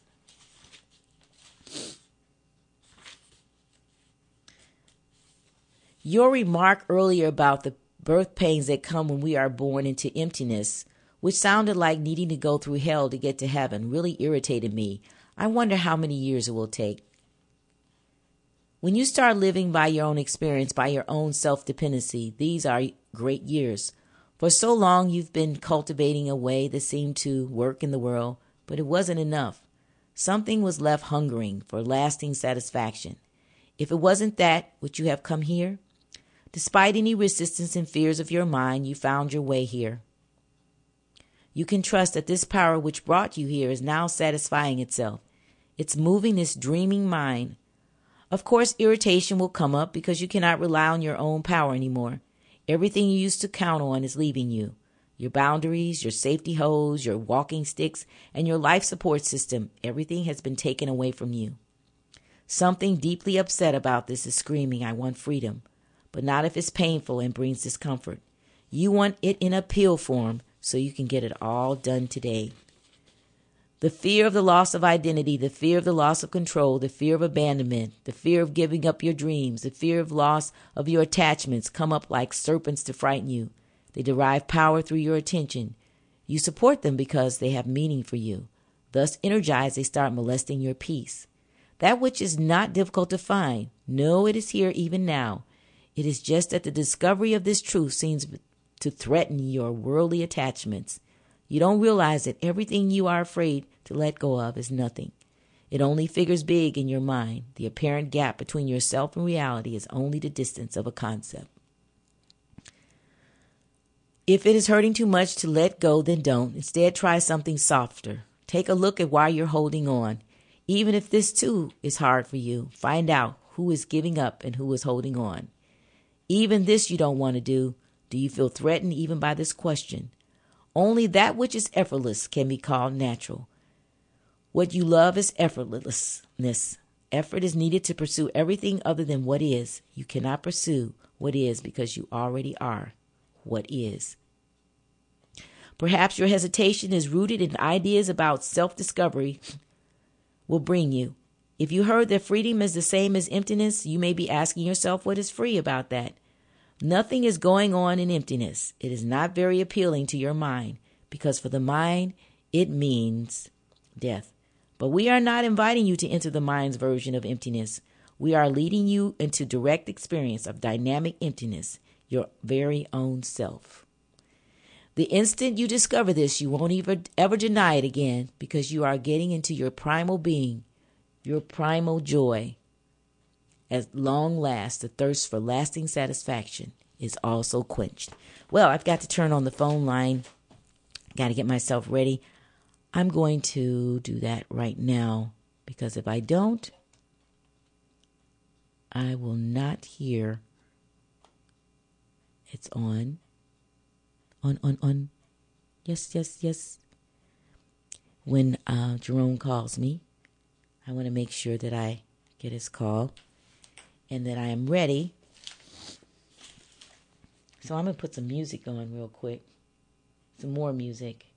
Your remark earlier about the birth pains that come when we are born into emptiness, which sounded like needing to go through hell to get to heaven, really irritated me. I wonder how many years it will take. When you start living by your own experience, by your own self-dependency, these are great years. For so long you've been cultivating a way that seemed to work in the world, but it wasn't enough. Something was left hungering for lasting satisfaction. If it wasn't that, would you have come here? Despite any resistance and fears of your mind, you found your way here. You can trust that this power which brought you here is now satisfying itself. It's moving this dreaming mind. Of course, irritation will come up because you cannot rely on your own power anymore. Everything you used to count on is leaving you. Your boundaries, your safety hose, your walking sticks, and your life support system, everything has been taken away from you. Something deeply upset about this is screaming, I want freedom, but not if it's painful and brings discomfort. You want it in a pill form so you can get it all done today. The fear of the loss of identity, the fear of the loss of control, the fear of abandonment, the fear of giving up your dreams, the fear of loss of your attachments come up like serpents to frighten you. They derive power through your attention. You support them because they have meaning for you. Thus energized, they start molesting your peace. That which is not difficult to find. No, it is here even now. It is just that the discovery of this truth seems to threaten your worldly attachments. You don't realize that everything you are afraid to let go of is nothing. It only figures big in your mind. The apparent gap between yourself and reality is only the distance of a concept. If it is hurting too much to let go, then don't. Instead, try something softer. Take a look at why you're holding on. Even if this too is hard for you, find out who is giving up and who is holding on. Even this you don't want to do. Do you feel threatened even by this question? Only that which is effortless can be called natural. What you love is effortlessness. Effort is needed to pursue everything other than what is. You cannot pursue what is because you already are what is. Perhaps your hesitation is rooted in ideas about self-discovery will bring you. If you heard that freedom is the same as emptiness, you may be asking yourself what is free about that. Nothing is going on in emptiness. It is not very appealing to your mind because for the mind, it means death. But we are not inviting you to enter the mind's version of emptiness. We are leading you into direct experience of dynamic emptiness, your very own self. The instant you discover this, you won't ever, ever deny it again because you are getting into your primal being, your primal joy. At long last, the thirst for lasting satisfaction is also quenched. Well, I've got to turn on the phone line. Got to get myself ready. I'm going to do that right now because if I don't, I will not hear. It's on. On, on, on. Yes, yes, yes. When uh, Jerome calls me, I want to make sure that I get his call and that I am ready. So I'm going to put some music on real quick. Some more music.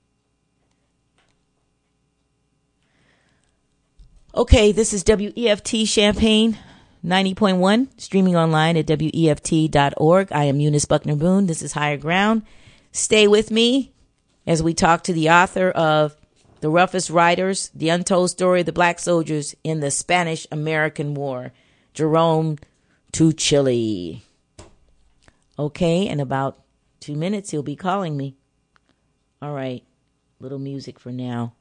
Okay, this is W E F T Champaign ninety point one, streaming online at W E F T dot org. I am Eunice Buckner Boone. This is Higher Ground. Stay with me as we talk to the author of The Roughest Riders, The Untold Story of the Black Soldiers in the Spanish-American War, Jerome Tuccille. Okay, in about two minutes, he'll be calling me. All right, little music for now.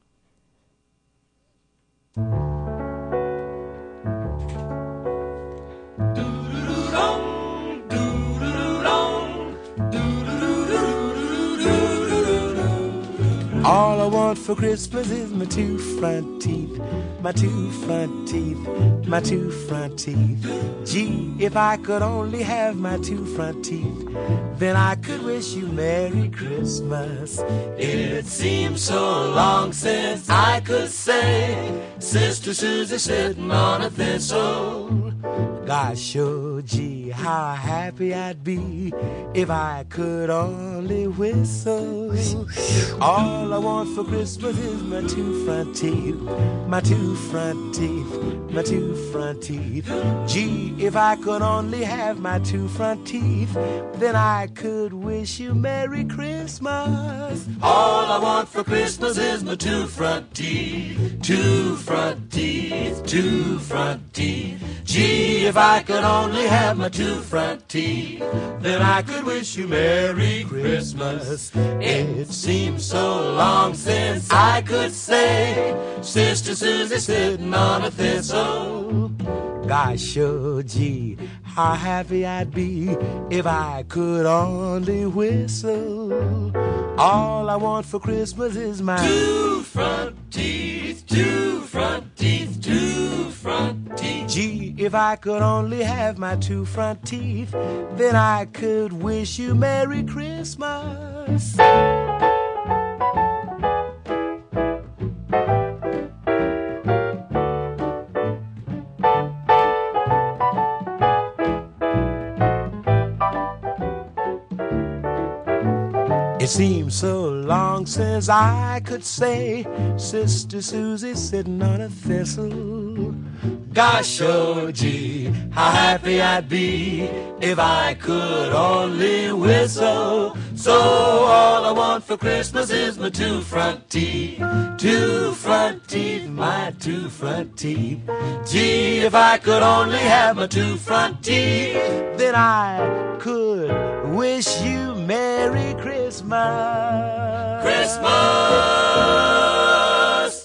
All I want for Christmas is my two front teeth, my two front teeth, my two front teeth. Gee, if I could only have my two front teeth, then I could wish you Merry Christmas. It seems so long since I could say, Sister Susie sitting on a thistle. Gosh, oh gee, how happy I'd be if I could only whistle. All I want for Christmas is my two front teeth, my two front teeth, my two front teeth. Gee, if I could only have my two front teeth, then I could wish you Merry Christmas. All I want for Christmas is my two front teeth, two front teeth, two front teeth. Gee, if I could only have my two front teeth, then I could wish you Merry Christmas. It seems so long since I could say, Sister Susie sitting on a thistle. Gosh, oh gee, how happy I'd be if I could only whistle. All I want for Christmas is my two front teeth, two front teeth, two front teeth. Gee, if I could only have my two front teeth, then I could wish you Merry Christmas. It seems so long since I could say, Sister Susie sitting on a thistle. Gosh, oh gee, how happy I'd be if I could only whistle. So all I want for Christmas is my two front teeth, two front teeth, my two front teeth. Gee, if I could only have my two front teeth, then I could wish you Merry Christmas. Christmas!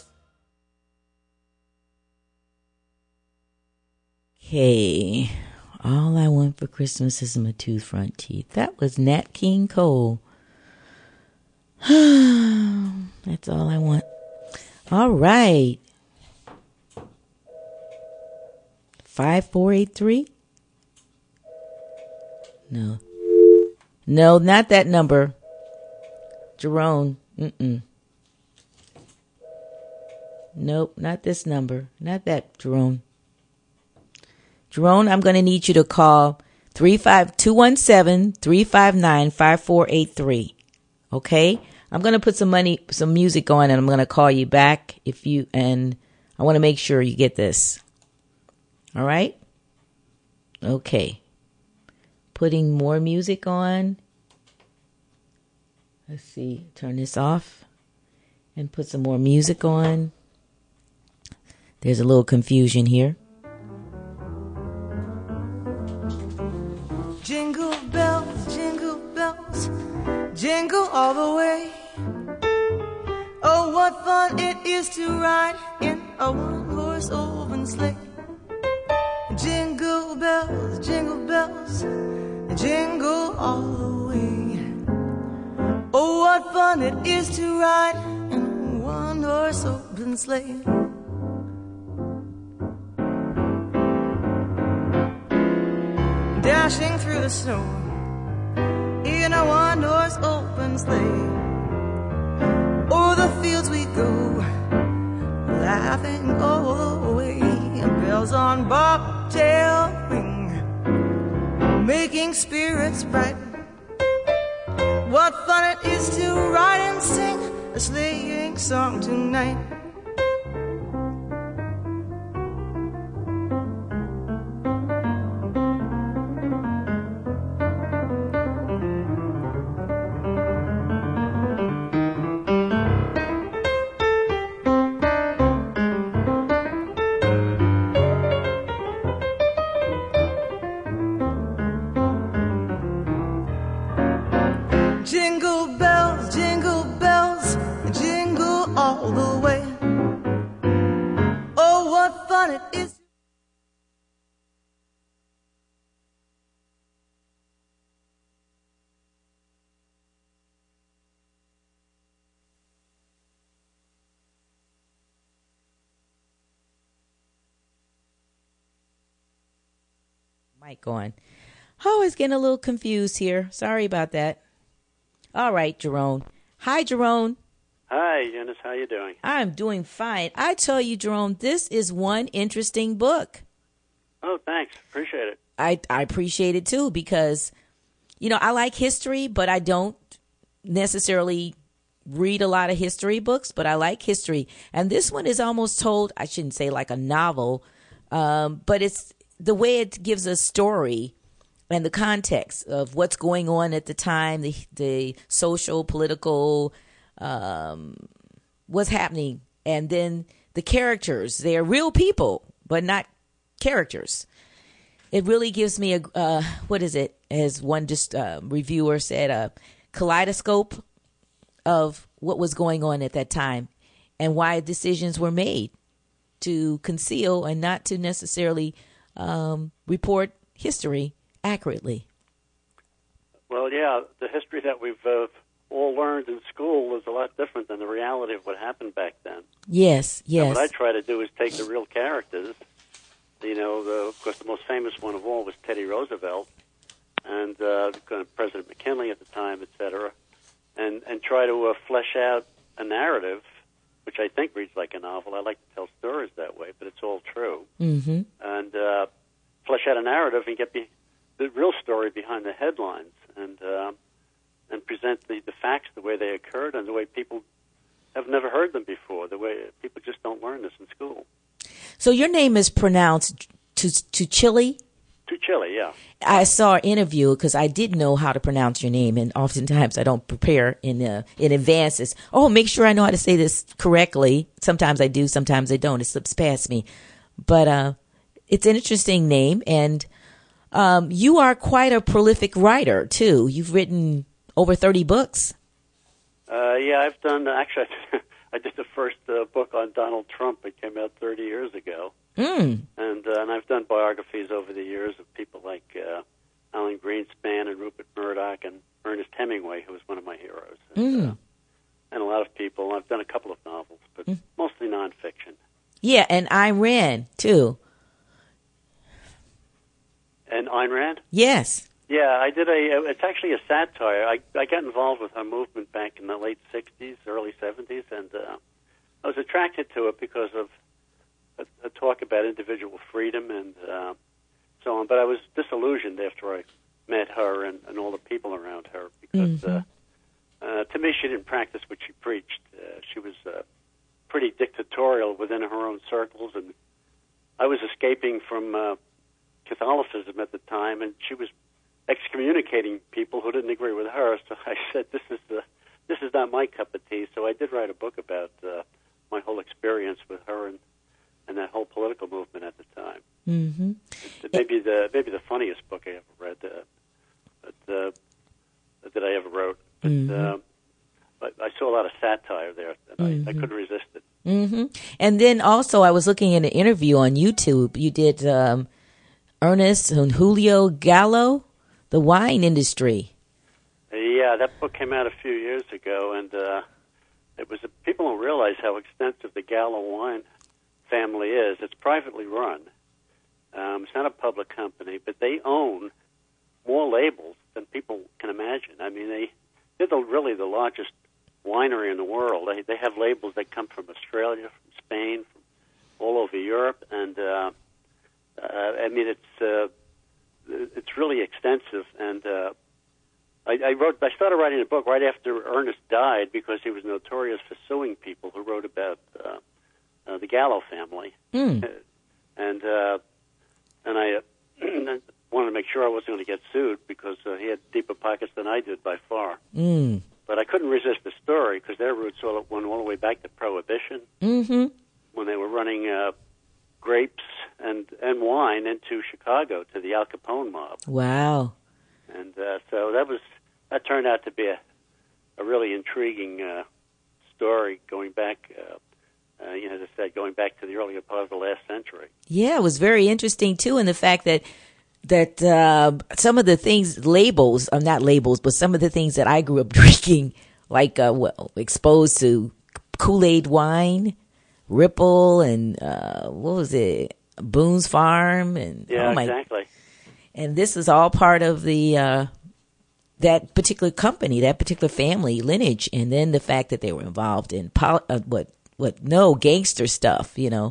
Hey, all I want for Christmas is my two front teeth. That was Nat King Cole. That's all I want. All right. five four eight three? No. No, not that number. Jerome. Mm-mm. Nope, not this number. Not that, Jerome. Jerome, I'm going to need you to call three five two one seven, three five nine, five four eight three. Okay? I'm going to put some money, some music on, and I'm going to call you back if you, and I want to make sure you get this. All right? Okay. Putting more music on. Let's see. Turn this off and put some more music on. There's a little confusion here. Jingle bells, jingle bells, jingle all the way. Oh, what fun it is to ride in a one-horse open sleigh. Jingle bells, jingle bells, jingle all the way. Oh, what fun it is to ride in a one-horse open sleigh. Dashing through the snow in a one-horse open sleigh. O'er the fields we go, laughing all the way. Bells on bobtail ring, making spirits bright. What fun it is to ride and sing a sleighing song tonight. Jingle bells, jingle bells, jingle all the way. Oh, what fun it is. Mic on. Oh, I was getting a little confused here. Sorry about that. All right, Jerome. Hi, Jerome. Hi, Eunice. How you doing? I'm doing fine. I tell you, Jerome, this is one interesting book. Oh, thanks. Appreciate it. I, I appreciate it, too, because, you know, I like history, but I don't necessarily read a lot of history books, but I like history. And this one is almost told, I shouldn't say like a novel, um, but it's the way it gives a story and the context of what's going on at the time, the the social, political, um, what's happening. And then the characters, they're real people, but not characters. It really gives me a, uh, what is it, as one just uh, reviewer said, a kaleidoscope of what was going on at that time and why decisions were made to conceal and not to necessarily um, report history accurately. Well, yeah, the history that we've uh, all learned in school is a lot different than the reality of what happened back then. Yes, yes. And what I try to do is take the real characters. You know, the, of course, the most famous one of all was Teddy Roosevelt, and uh, President McKinley at the time, et cetera, and, and try to uh, flesh out a narrative, which I think reads like a novel. I like to tell stories that way, but it's all true. Mm-hmm. And uh, flesh out a narrative and get the the real story behind the headlines, and uh, and present the, the facts the way they occurred and the way people have never heard them before, the way people just don't learn this in school. So your name is pronounced to to Chile? To Chile, yeah. I saw an interview because I didn't know how to pronounce your name, and oftentimes I don't prepare in uh, in advance. It's, oh, make sure I know how to say this correctly. Sometimes I do, sometimes I don't. It slips past me. But uh, it's an interesting name, and um, you are quite a prolific writer, too. You've written over thirty books. Uh, yeah, I've done, actually, I did the first uh, book on Donald Trump. It came out thirty years ago. Mm. And uh, and I've done biographies over the years of people like uh, Alan Greenspan and Rupert Murdoch and Ernest Hemingway, who was one of my heroes. And, Mm. uh, and a lot of people. I've done a couple of novels, but Mm. mostly nonfiction. Yeah, and Ayn Rand, too. And Ayn Rand? Yes. Yeah, I did a, it's actually a satire. I, I got involved with her movement back in the late sixties, early seventies, and uh, I was attracted to it because of a, a talk about individual freedom and uh, so on. But I was disillusioned after I met her and, and all the people around her because Mhm. uh, uh, to me she didn't practice what she preached. Uh, she was uh, pretty dictatorial within her own circles, and I was escaping from uh, Catholicism at the time, and she was excommunicating people who didn't agree with her. So I said, "This is the, this is not my cup of tea." So I did write a book about uh, my whole experience with her and, and that whole political movement at the time. Mm-hmm. It, maybe the maybe the funniest book I ever read uh, but, uh, that I ever wrote. But, Mm-hmm. uh, but I saw a lot of satire there, and Mm-hmm. I, I couldn't resist it. Mm-hmm. And then also, I was looking at an interview on YouTube. You did um, Ernest and Julio Gallo, the wine industry. Yeah, that book came out a few years ago, and uh, it was. People don't realize how extensive the Gallo wine family is. It's privately run. Um, it's not a public company, but they own more labels than people can imagine. I mean, they they're the, really the largest winery in the world. They they have labels that come from Australia, from Spain, from all over Europe, and uh, uh, I mean it's uh, it's really extensive. And uh, I, I wrote I started writing a book right after Ernest died because he was notorious for suing people who wrote about uh, uh, the Gallo family, Mm. and uh, and I uh, wanted to make sure I wasn't going to get sued because uh, he had deeper pockets than I did by far. Mm. But I couldn't resist the story because their roots all went all the way back to Prohibition Mm-hmm. when they were running uh, grapes and, and wine into Chicago to the Al Capone mob. Wow. And uh, so that was that turned out to be a, a really intriguing uh, story going back, uh, uh, you know, as I said, going back to the earlier part of the last century. Yeah, it was very interesting, too, in the fact that that uh, some of the things, labels, uh, not labels, but some of the things that I grew up drinking, like, uh, well, exposed to Kool-Aid wine, Ripple, and uh, what was it, Boone's Farm, and Yeah, oh my, exactly. and this is all part of the uh, that particular company, that particular family lineage, and then the fact that they were involved in pol- uh, what what no gangster stuff, you know.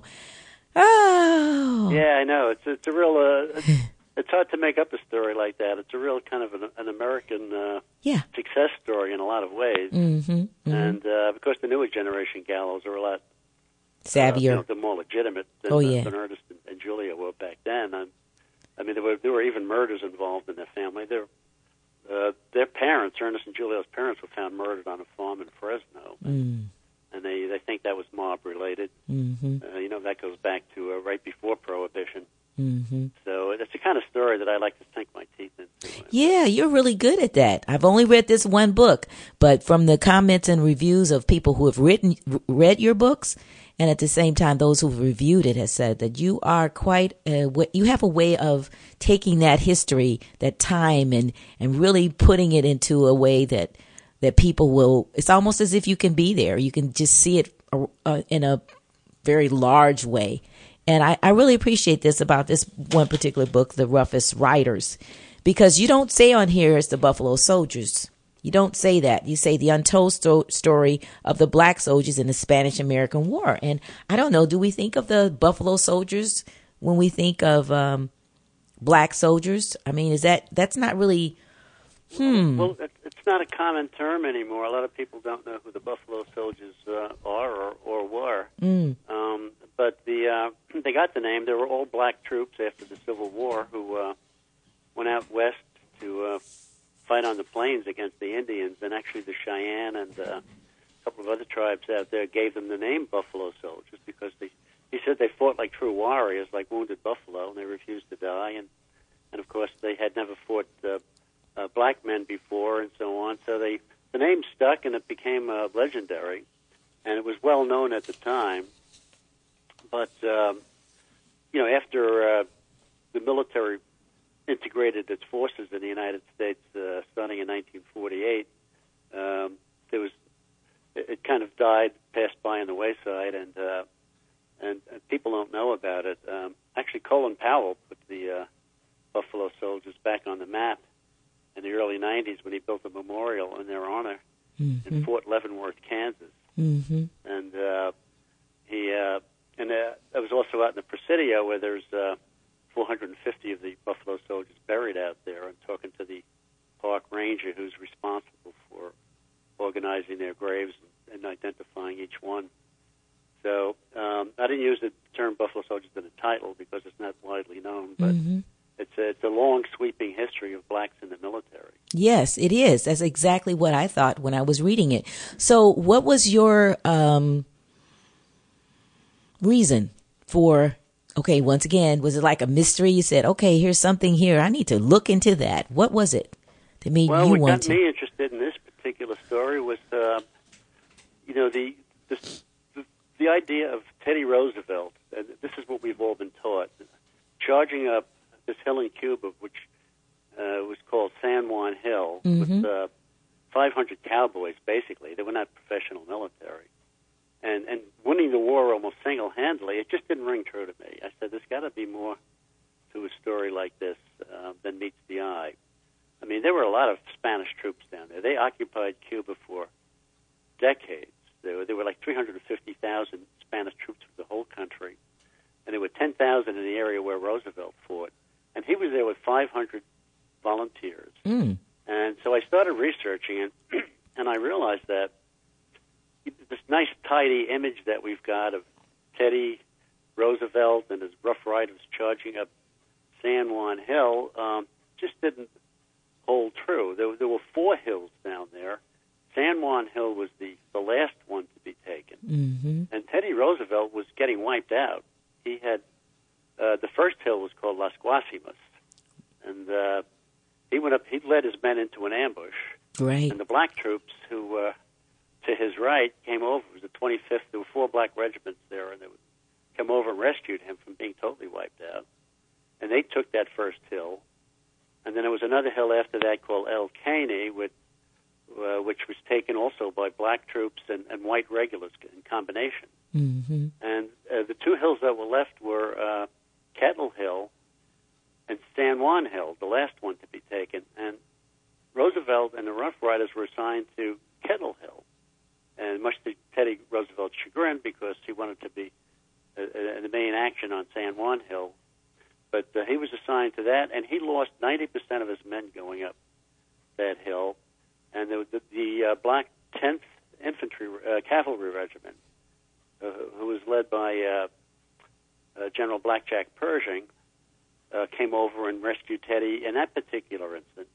Oh, Yeah, I know. It's it's a real. Uh, it's, it's hard to make up a story like that. It's a real kind of an, an American uh, yeah. success story in a lot of ways. Mm-hmm. Mm-hmm. And uh, because the newer generation Gallos are a lot Savvier. Uh, you know, they're more legitimate than, Oh, uh, yeah. than Ernest and, and Julia were back then. And, I mean, there were there were even murders involved in their family. Their uh, their parents, Ernest and Julia's parents, were found murdered on a farm in Fresno, Mm. and they they think that was mob related. Mm-hmm. Uh, you know, that goes back to uh, right before Prohibition. Mm-hmm. So it's the kind of story that I like to sink my teeth into. Yeah, you're really good at that. I've only read this one book, but from the comments and reviews of people who have written read your books, and at the same time, those who've reviewed it has said that you are quite a, you have a way of taking that history, that time, and and really putting it into a way that that people will. It's almost as if you can be there. You can just see it uh, in a very large way. And I, I really appreciate this about this one particular book, The Roughest Riders, because you don't say on here it's the Buffalo Soldiers. You don't say that. You say the untold sto- story of the black soldiers in the Spanish-American War. And I don't know, do we think of the Buffalo Soldiers when we think of um, black soldiers? I mean, is that, that's not really, hmm. Well, it, it's not a common term anymore. A lot of people don't know who the Buffalo Soldiers uh, are or, or were. Mm. Um, but the uh, they got the name, they were all black troops after the Civil War who uh, went out west to uh, fight on the plains against the Indians, and actually the Cheyenne and uh, a couple of other tribes out there gave them the name Buffalo Soldiers because they, he said they fought like true warriors, like wounded buffalo, and they refused to die. And, and of course, they had never fought uh, uh, black men before and so on. So they the name stuck, and it became uh, legendary, and it was well known at the time. But, um, you know, after uh, the military integrated its forces in the United States uh, starting in nineteen forty-eight, um, there was it, it kind of died, passed by on the wayside, and uh, and, and people don't know about it. Um, actually, Colin Powell put the uh, Buffalo Soldiers back on the map in the early nineties when he built a memorial in their honor mm-hmm. in Fort Leavenworth, Kansas, mm-hmm. and uh, he uh, and uh, I was also out in the Presidio where there's uh, four hundred fifty of the Buffalo Soldiers buried out there, and talking to the park ranger who's responsible for organizing their graves and, and identifying each one. So um, I didn't use the term Buffalo Soldiers in the title because it's not widely known, but mm-hmm. it's, a, it's a long, sweeping history of blacks in the military. Yes, it is. That's exactly what I thought when I was reading it. So what was your um, reason for... Okay, once again, was it like a mystery? You said, okay, here's something here. I need to look into that. What was it that made well, you what want got to? me interested in this particular story was, uh, you know, the, the the the idea of Teddy Roosevelt, and this is what we've all been taught, charging up this hill in Cuba, which uh, was called San Juan Hill, mm-hmm. with uh, five hundred cowboys, basically. They were not professional military. And, and winning the war almost single-handedly, it just didn't ring true to me. I said, there's got to be more to a story like this uh, than meets the eye. I mean, there were a lot of Spanish troops down there. They occupied Cuba for decades. There were, there were like three hundred fifty thousand Spanish troops for the whole country, and there were ten thousand in the area where Roosevelt fought. And he was there with five hundred volunteers. Mm. And so I started researching, and, and I realized that this nice, tidy image that we've got of Teddy Roosevelt and his Rough Riders charging up San Juan Hill um, just didn't hold true. There, there were four hills down there. San Juan Hill was the, the last one to be taken. Mm-hmm. And Teddy Roosevelt was getting wiped out. He had, uh, the first hill was called Las Guasimas. And uh, he went up, he led his men into an ambush. Right. And the black troops who... Uh, to his right, came over. It was the twenty-fifth. There were four black regiments there, and they would come over and rescued him from being totally wiped out. And they took that first hill. And then there was another hill after that called El Caney, which, uh, which was taken also by black troops and, and white regulars in combination. Mm-hmm. And uh, the two hills that were left were uh, Kettle Hill and San Juan Hill, the last one to be taken. And Roosevelt and the Rough Riders were assigned to Kettle Hill. And much to Teddy Roosevelt's chagrin, because he wanted to be uh, uh, the main action on San Juan Hill. But uh, he was assigned to that, and he lost ninety percent of his men going up that hill. And the, the, the uh, Black tenth Infantry uh, Cavalry Regiment, uh, who was led by uh, uh, General Blackjack Pershing, uh, came over and rescued Teddy in that particular instance.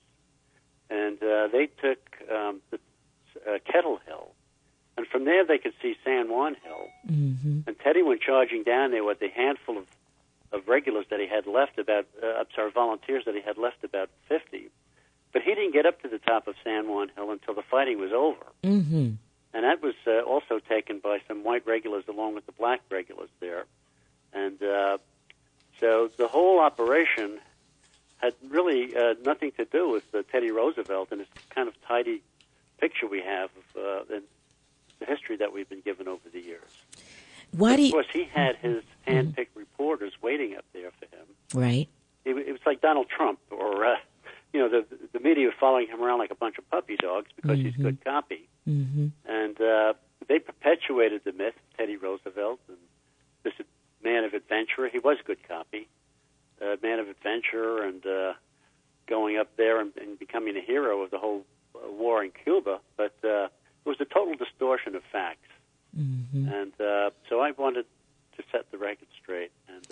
And uh, they took um, the uh, Kettle Hill. And from there, they could see San Juan Hill. Mm-hmm. And Teddy went charging down there with the handful of, of regulars that he had left, about, uh, I'm sorry, volunteers that he had left, about fifty. But he didn't get up to the top of San Juan Hill until the fighting was over. Mm-hmm. And that was uh, also taken by some white regulars along with the black regulars there. And uh, so the whole operation had really uh, nothing to do with uh, Teddy Roosevelt and this kind of tidy picture we have of uh, and the history that we've been given over the years. Why do you... Of course, he had his hand-picked mm-hmm. reporters waiting up there for him. Right. It, it was like Donald Trump, or uh, you know, the the media following him around like a bunch of puppy dogs because mm-hmm. he's good copy. Mm-hmm. And uh, they perpetuated the myth of Teddy Roosevelt and this man of adventure. He was good copy, uh, man of adventure, and uh, going up there and, and becoming a hero of the whole uh, war in Cuba. But uh, it was a total distortion of facts. Mm-hmm. And uh, so I wanted to set the record straight. And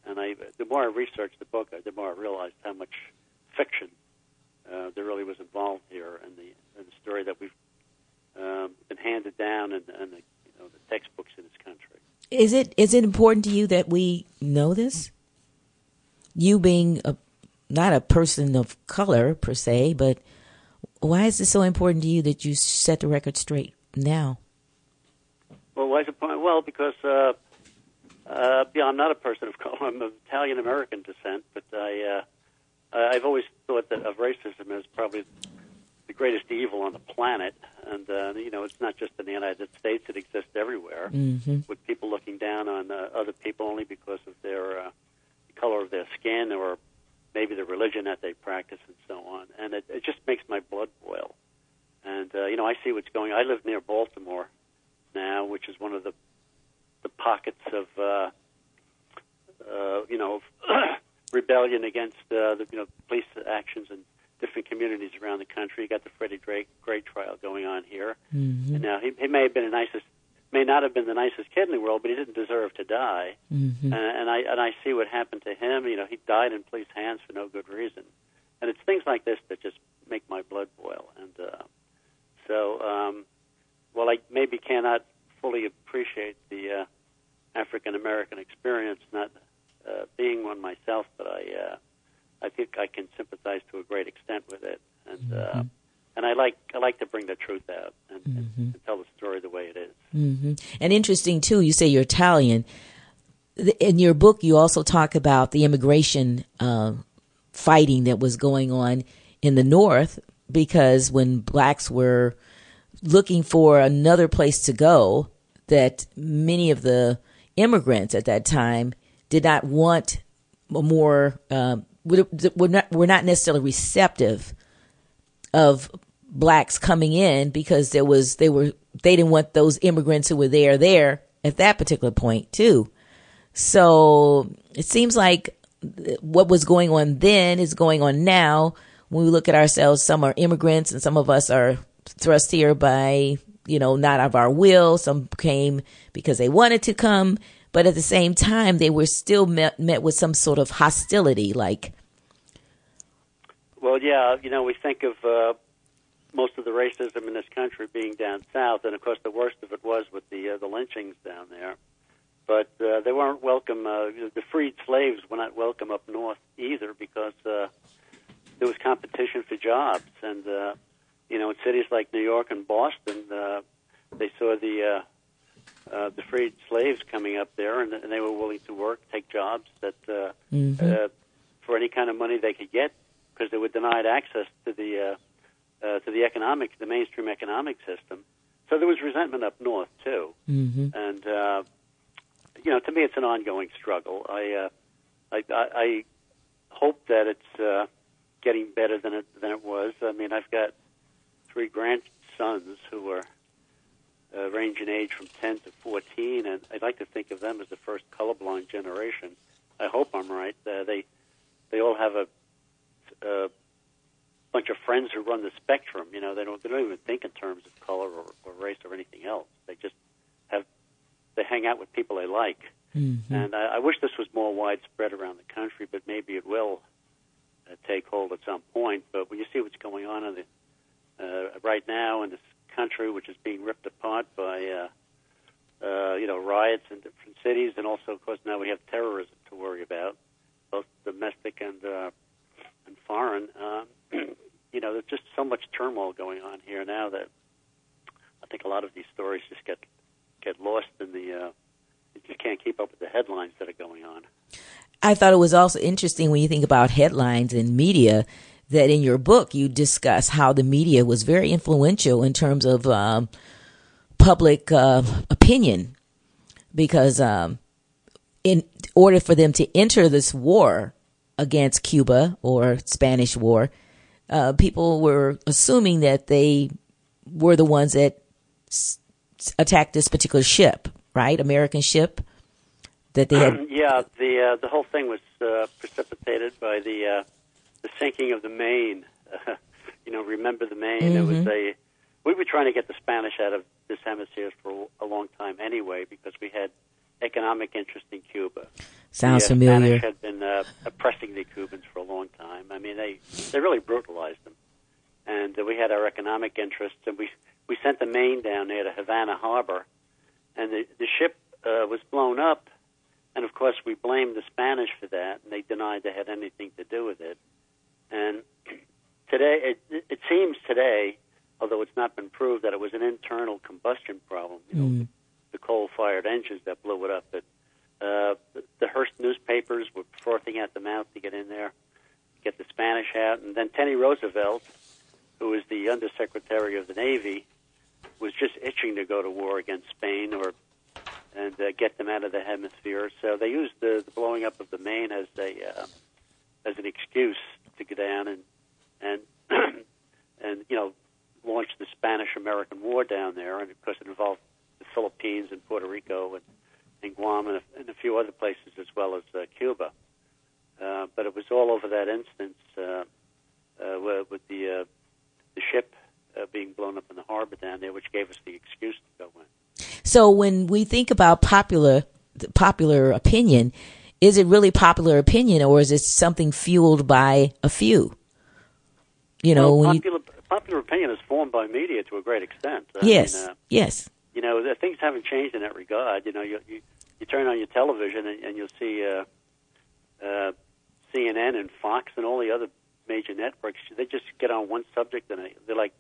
And I, the more I researched the book, the more I realized how much fiction uh, there really was involved here, and the, and the story that we've um, been handed down in, in the, you know, the textbooks in this country. Is it is it important to you that we know this? You being a, not a person of color per se, but why is it so important to you that you set the record straight now? Well, why is it important? Well, because uh, uh, yeah, I'm not a person of color. I'm of Italian American descent, but I uh, I've always thought that of racism as probably the greatest evil on the planet, and uh, you know, it's not just in the United States; it exists everywhere. Mm-hmm. With people looking down on uh, other people only because of their uh, the color of their skin or maybe the religion that they practice and so on. And it, it just makes my blood boil. And uh, you know, I see what's going on. I live near Baltimore now, which is one of the the pockets of uh, uh, you know rebellion against uh, the you know police actions in different communities around the country. You got the Freddie Gray, Gray trial going on here, mm-hmm. and now he, he may have been the nicest, may not have been the nicest kid in the world, but he didn't deserve to die. Mm-hmm. And, and I and I see what happened to him. You know, he died in police hands for no good reason, and it's things like this that just make my blood boil. And uh, so, um, while I maybe cannot fully appreciate the uh, African American experience, not uh, being one myself, but I. Uh, I think I can sympathize to a great extent with it, and mm-hmm. uh, and I like I like to bring the truth out and, mm-hmm. and, and tell the story the way it is. Mm-hmm. And interesting too, you say you're Italian. In your book, you also talk about the immigration uh, fighting that was going on in the North, because when blacks were looking for another place to go, that many of the immigrants at that time did not want a more um, We're not, we're not necessarily receptive of blacks coming in, because there was they were they didn't want those immigrants who were there there at that particular point too. So it seems like what was going on then is going on now. When we look at ourselves, some are immigrants and some of us are thrust here by, you know, not of our will. Some came because they wanted to come. But at the same time, they were still met, met with some sort of hostility, like. Well, yeah, you know, we think of uh, most of the racism in this country being down south, and of course, the worst of it was with the uh, the lynchings down there. But uh, they weren't welcome. Uh, the freed slaves were not welcome up north either, because uh, there was competition for jobs, and uh, you know, in cities like New York and Boston, uh, they saw the uh, Uh, the freed slaves coming up there, and, and they were willing to work, take jobs that uh, mm-hmm. uh, for any kind of money they could get, because they were denied access to the uh, uh, to the economic, the mainstream economic system. So there was resentment up north too, mm-hmm. and uh, you know, to me, it's an ongoing struggle. I uh, I, I, I hope that it's uh, getting better than it than it was. I mean, I've got three grandsons who are. Uh, range in age from ten to fourteen, and I'd like to think of them as the first colorblind generation. I hope I'm right. Uh, they they all have a, a bunch of friends who run the spectrum. You know, they don't they don't even think in terms of color or, or race or anything else. They just have they hang out with people they like. Mm-hmm. And I, I wish this was more widespread around the country, but maybe it will uh, take hold at some point. But when you see what's going on in the uh, right now in this country, which is being ripped apart by, uh, uh, you know, riots in different cities, and also, of course, now we have terrorism to worry about, both domestic and uh, and foreign. Um, you know, there's just so much turmoil going on here now that I think a lot of these stories just get get lost in the. Uh, you just can't keep up with the headlines that are going on. I thought it was also interesting when you think about headlines and media, that in your book you discuss how the media was very influential in terms of um, public uh, opinion, because um, in order for them to enter this war against Cuba or Spanish War, uh, people were assuming that they were the ones that s- attacked this particular ship, right? American ship that they had. Yeah, the uh, the whole thing was uh, precipitated by the. Uh, The sinking of the Maine, uh, you know, remember the Maine? Mm-hmm. It was a. We were trying to get the Spanish out of this hemisphere for a long time anyway, because we had economic interest in Cuba. Sounds the, uh, familiar. Spanish had been uh, oppressing the Cubans for a long time. I mean, they they really brutalized them, and uh, we had our economic interests, and we we sent the Maine down there to Havana Harbor, and the the ship uh, was blown up, and of course we blamed the Spanish for that, and they denied they had anything to do with it. And today, it, it seems today, although it's not been proved, that it was an internal combustion problem, you know, Mm. the, the coal-fired engines that blew it up. But uh, the, the Hearst newspapers were frothing at the mouth to get in there, get the Spanish out. And then Teddy Roosevelt, who was the Undersecretary of the Navy, was just itching to go to war against Spain or and uh, get them out of the hemisphere. So they used the, the blowing up of the Maine as a uh, as an excuse to go down and and and you know launch the Spanish-American War down there, and of course it involved the Philippines and Puerto Rico and, and Guam and a, and a few other places as well as uh, Cuba. Uh, but it was all over that instance uh, uh, with the uh, the ship uh, being blown up in the harbor down there, which gave us the excuse to go in. So when we think about popular popular opinion, is it really popular opinion, or is it something fueled by a few? You know, well, when popular, you, popular opinion is formed by media to a great extent. I yes, mean, uh, yes. You know, the, things haven't changed in that regard. You know, you you, you turn on your television and, and you'll see uh, uh, C N N and Fox and all the other major networks. They just get on one subject and they, they're like,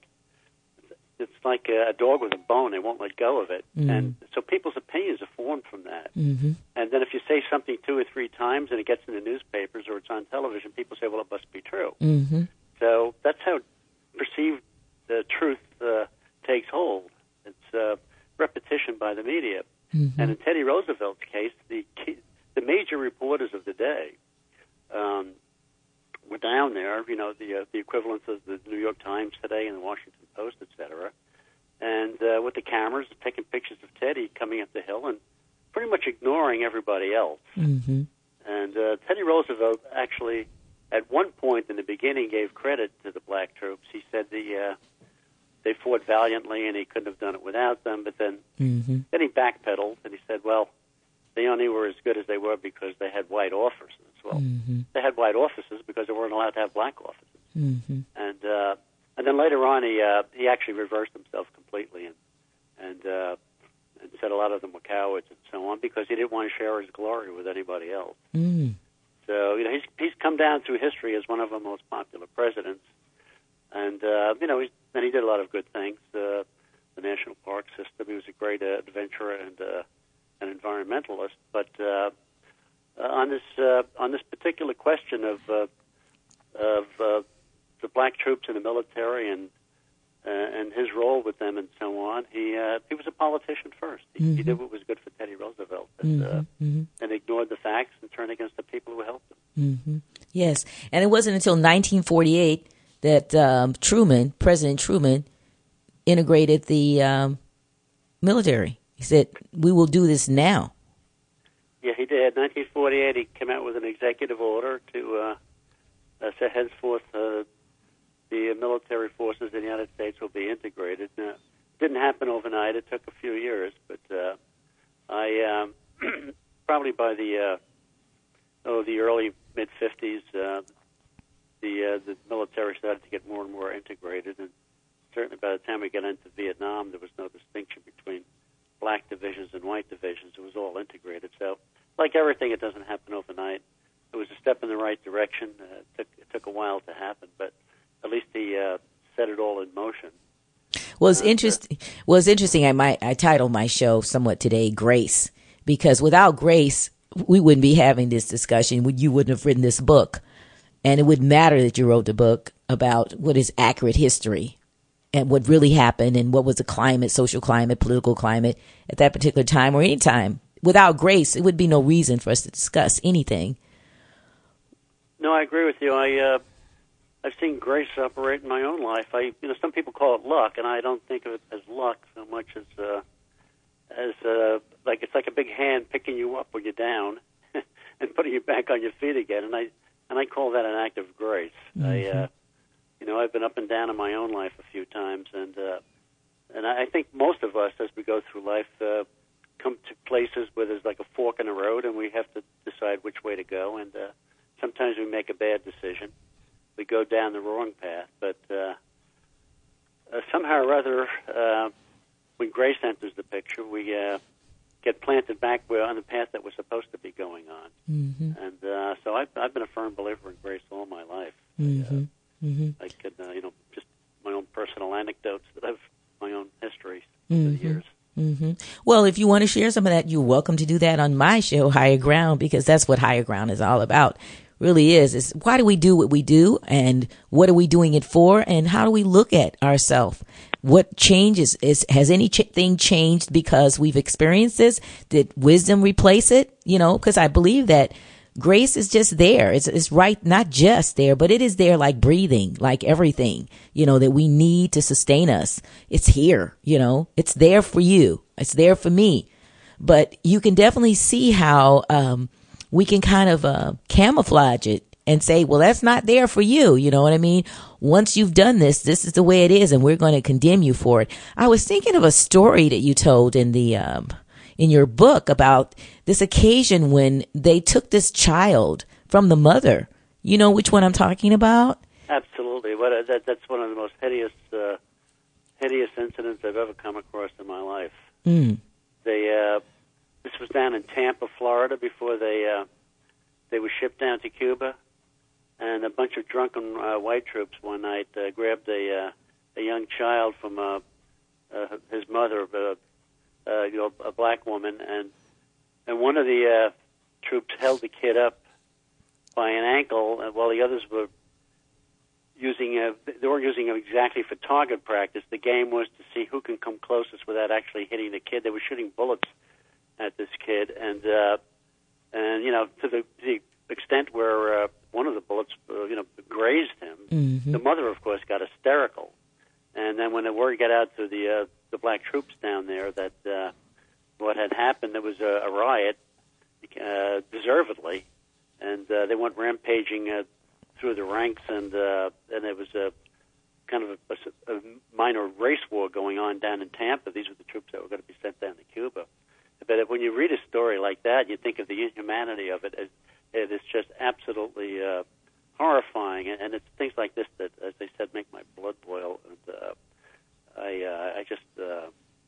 it's like a dog with a bone. They won't let go of it. Mm. And so people's opinions are formed from that. Mm-hmm. And then if you say something two or three times and it gets in the newspapers or it's on television, people say, well, it must be true. Mm-hmm. So that's how perceived uh, truth uh, takes hold. It's uh, repetition by the media. Mm-hmm. And in Teddy Roosevelt's case, the key, the major reporters of the day um, were down there, you know, the uh, the equivalents of the New York Times today and the Washington Post, et cetera, and uh, with the cameras taking pictures of Teddy coming up the hill and pretty much ignoring everybody else. Mm-hmm. And uh, Teddy Roosevelt actually, at one point in the beginning, gave credit to the black troops. He said the uh, they fought valiantly and he couldn't have done it without them. But then, Mm-hmm. then he backpedaled and he said, well, they only were as good as they were because they had white officers. Well, Mm-hmm. they had white officers because they weren't allowed to have black officers. Mm-hmm. And uh, and then later on, he uh, he actually reversed himself completely and and uh, and said a lot of them were cowards and so on because he didn't want to share his glory with anybody else. Mm. So you know he's he's come down through history as one of our most popular presidents, and uh, you know he's, and he did a lot of good things. Uh, the national park system. He was a great uh, adventurer and uh, an environmentalist. But uh, uh, on this uh, on this particular question of uh, of uh, the black troops in the military and uh, and his role with them and so on, he uh, he was a politician first. He, Mm-hmm. he did what was good for Teddy Roosevelt, and, uh, Mm-hmm. Mm-hmm. and ignored the facts and turned against the people who helped him. Mm-hmm. Yes, and it wasn't until nineteen forty-eight that um, Truman, President Truman, integrated the um, military. He said, "We will do this now." Yeah, he did. nineteen forty-eight, he came out with an executive order to uh, uh, say henceforth uh, the military forces in the United States will be integrated. Now, it didn't happen overnight. It took a few years, but uh, I um, probably by the uh, oh the early mid fifties, uh, the uh, the military started to get more and more integrated, and certainly by the time we got into Vietnam, there was no distinction between black divisions and white divisions. It was all integrated. So, like everything, it doesn't happen overnight. It was a step in the right direction. Uh, it took it took a while to happen, but at least he uh, set it all in motion. Well, it's interesting. Well, it's interesting. I might I titled my show somewhat today, "Grace," because without grace, we wouldn't be having this discussion. You wouldn't have written this book, and it wouldn't matter that you wrote the book about what is accurate history and what really happened and what was the climate, social climate, political climate at that particular time or any time. Without grace, it would be no reason for us to discuss anything. No, I agree with you. I uh, I've seen grace operate in my own life. I you know some people call it luck, and I don't think of it as luck so much as uh, as uh, like it's like a big hand picking you up when you're down and putting you back on your feet again. And I and I call that an act of grace. Mm-hmm. I uh, you know I've been up and down in my own life a few times, and uh, and I think most of us, as we go through life, uh, come to places where there's like a fork in the road, and we have to decide which way to go. And uh, sometimes we make a bad decision. We go down the wrong path. But uh, uh, somehow or other, uh, when Grace enters the picture, we uh, get planted back where on the path that we're supposed to be going on. Mm-hmm. And uh, so I've, I've been a firm believer in Grace all my life. Mm-hmm. Uh, mm-hmm. I could, uh, you know, just my own personal anecdotes that I've, my own history Mm-hmm. over the years. Mm-hmm. Well, if you want to share some of that, you're welcome to do that on my show, Higher Ground, because that's what Higher Ground is all about. Really is. Is why do we do what we do, and what are we doing it for, and how do we look at ourselves? What changes? Is has anything changed because we've experienced this? Did wisdom replace it? You know, because I believe that grace is just there. It's, it's right, not just there, but it is there like breathing, like everything, you know, that we need to sustain us. It's here, you know, it's there for you. It's there for me. But you can definitely see how um, we can kind of uh, camouflage it and say, well, that's not there for you. You know what I mean? Once you've done this, this is the way it is, and we're going to condemn you for it. I was thinking of a story that you told in the um, in your book about this occasion when they took this child from the mother. You know which one I'm talking about? Absolutely. What uh, that, that's one of the most hideous, uh, hideous incidents I've ever come across in my life. Mm. They uh, this was down in Tampa, Florida, before they uh, they were shipped down to Cuba, and a bunch of drunken uh, white troops one night uh, grabbed a uh, a young child from uh, uh, his mother, uh, uh, you know, a black woman, and and one of the uh, troops held the kid up by an ankle, while the others were using a, they weren't using it exactly for target practice. The game was to see who can come closest without actually hitting the kid. They were shooting bullets at this kid, and uh, and you know, to the, to the extent where uh, one of the bullets uh, you know grazed him. Mm-hmm. The mother, of course, got hysterical, and then when the word got out to the uh, the black troops down there that uh, what had happened, there was a, a riot, uh, deservedly, and uh, they went rampaging uh, through the ranks, and uh, and there was a kind of a, a, a minor race war going on down in Tampa. These were the troops that were going to be sent down to Cuba. But when you read a story like that, you think of the inhumanity of it. It, it is just absolutely uh, horrifying, and it's things like this that, as they said, make my blood boil. And uh, I, uh, I just, uh,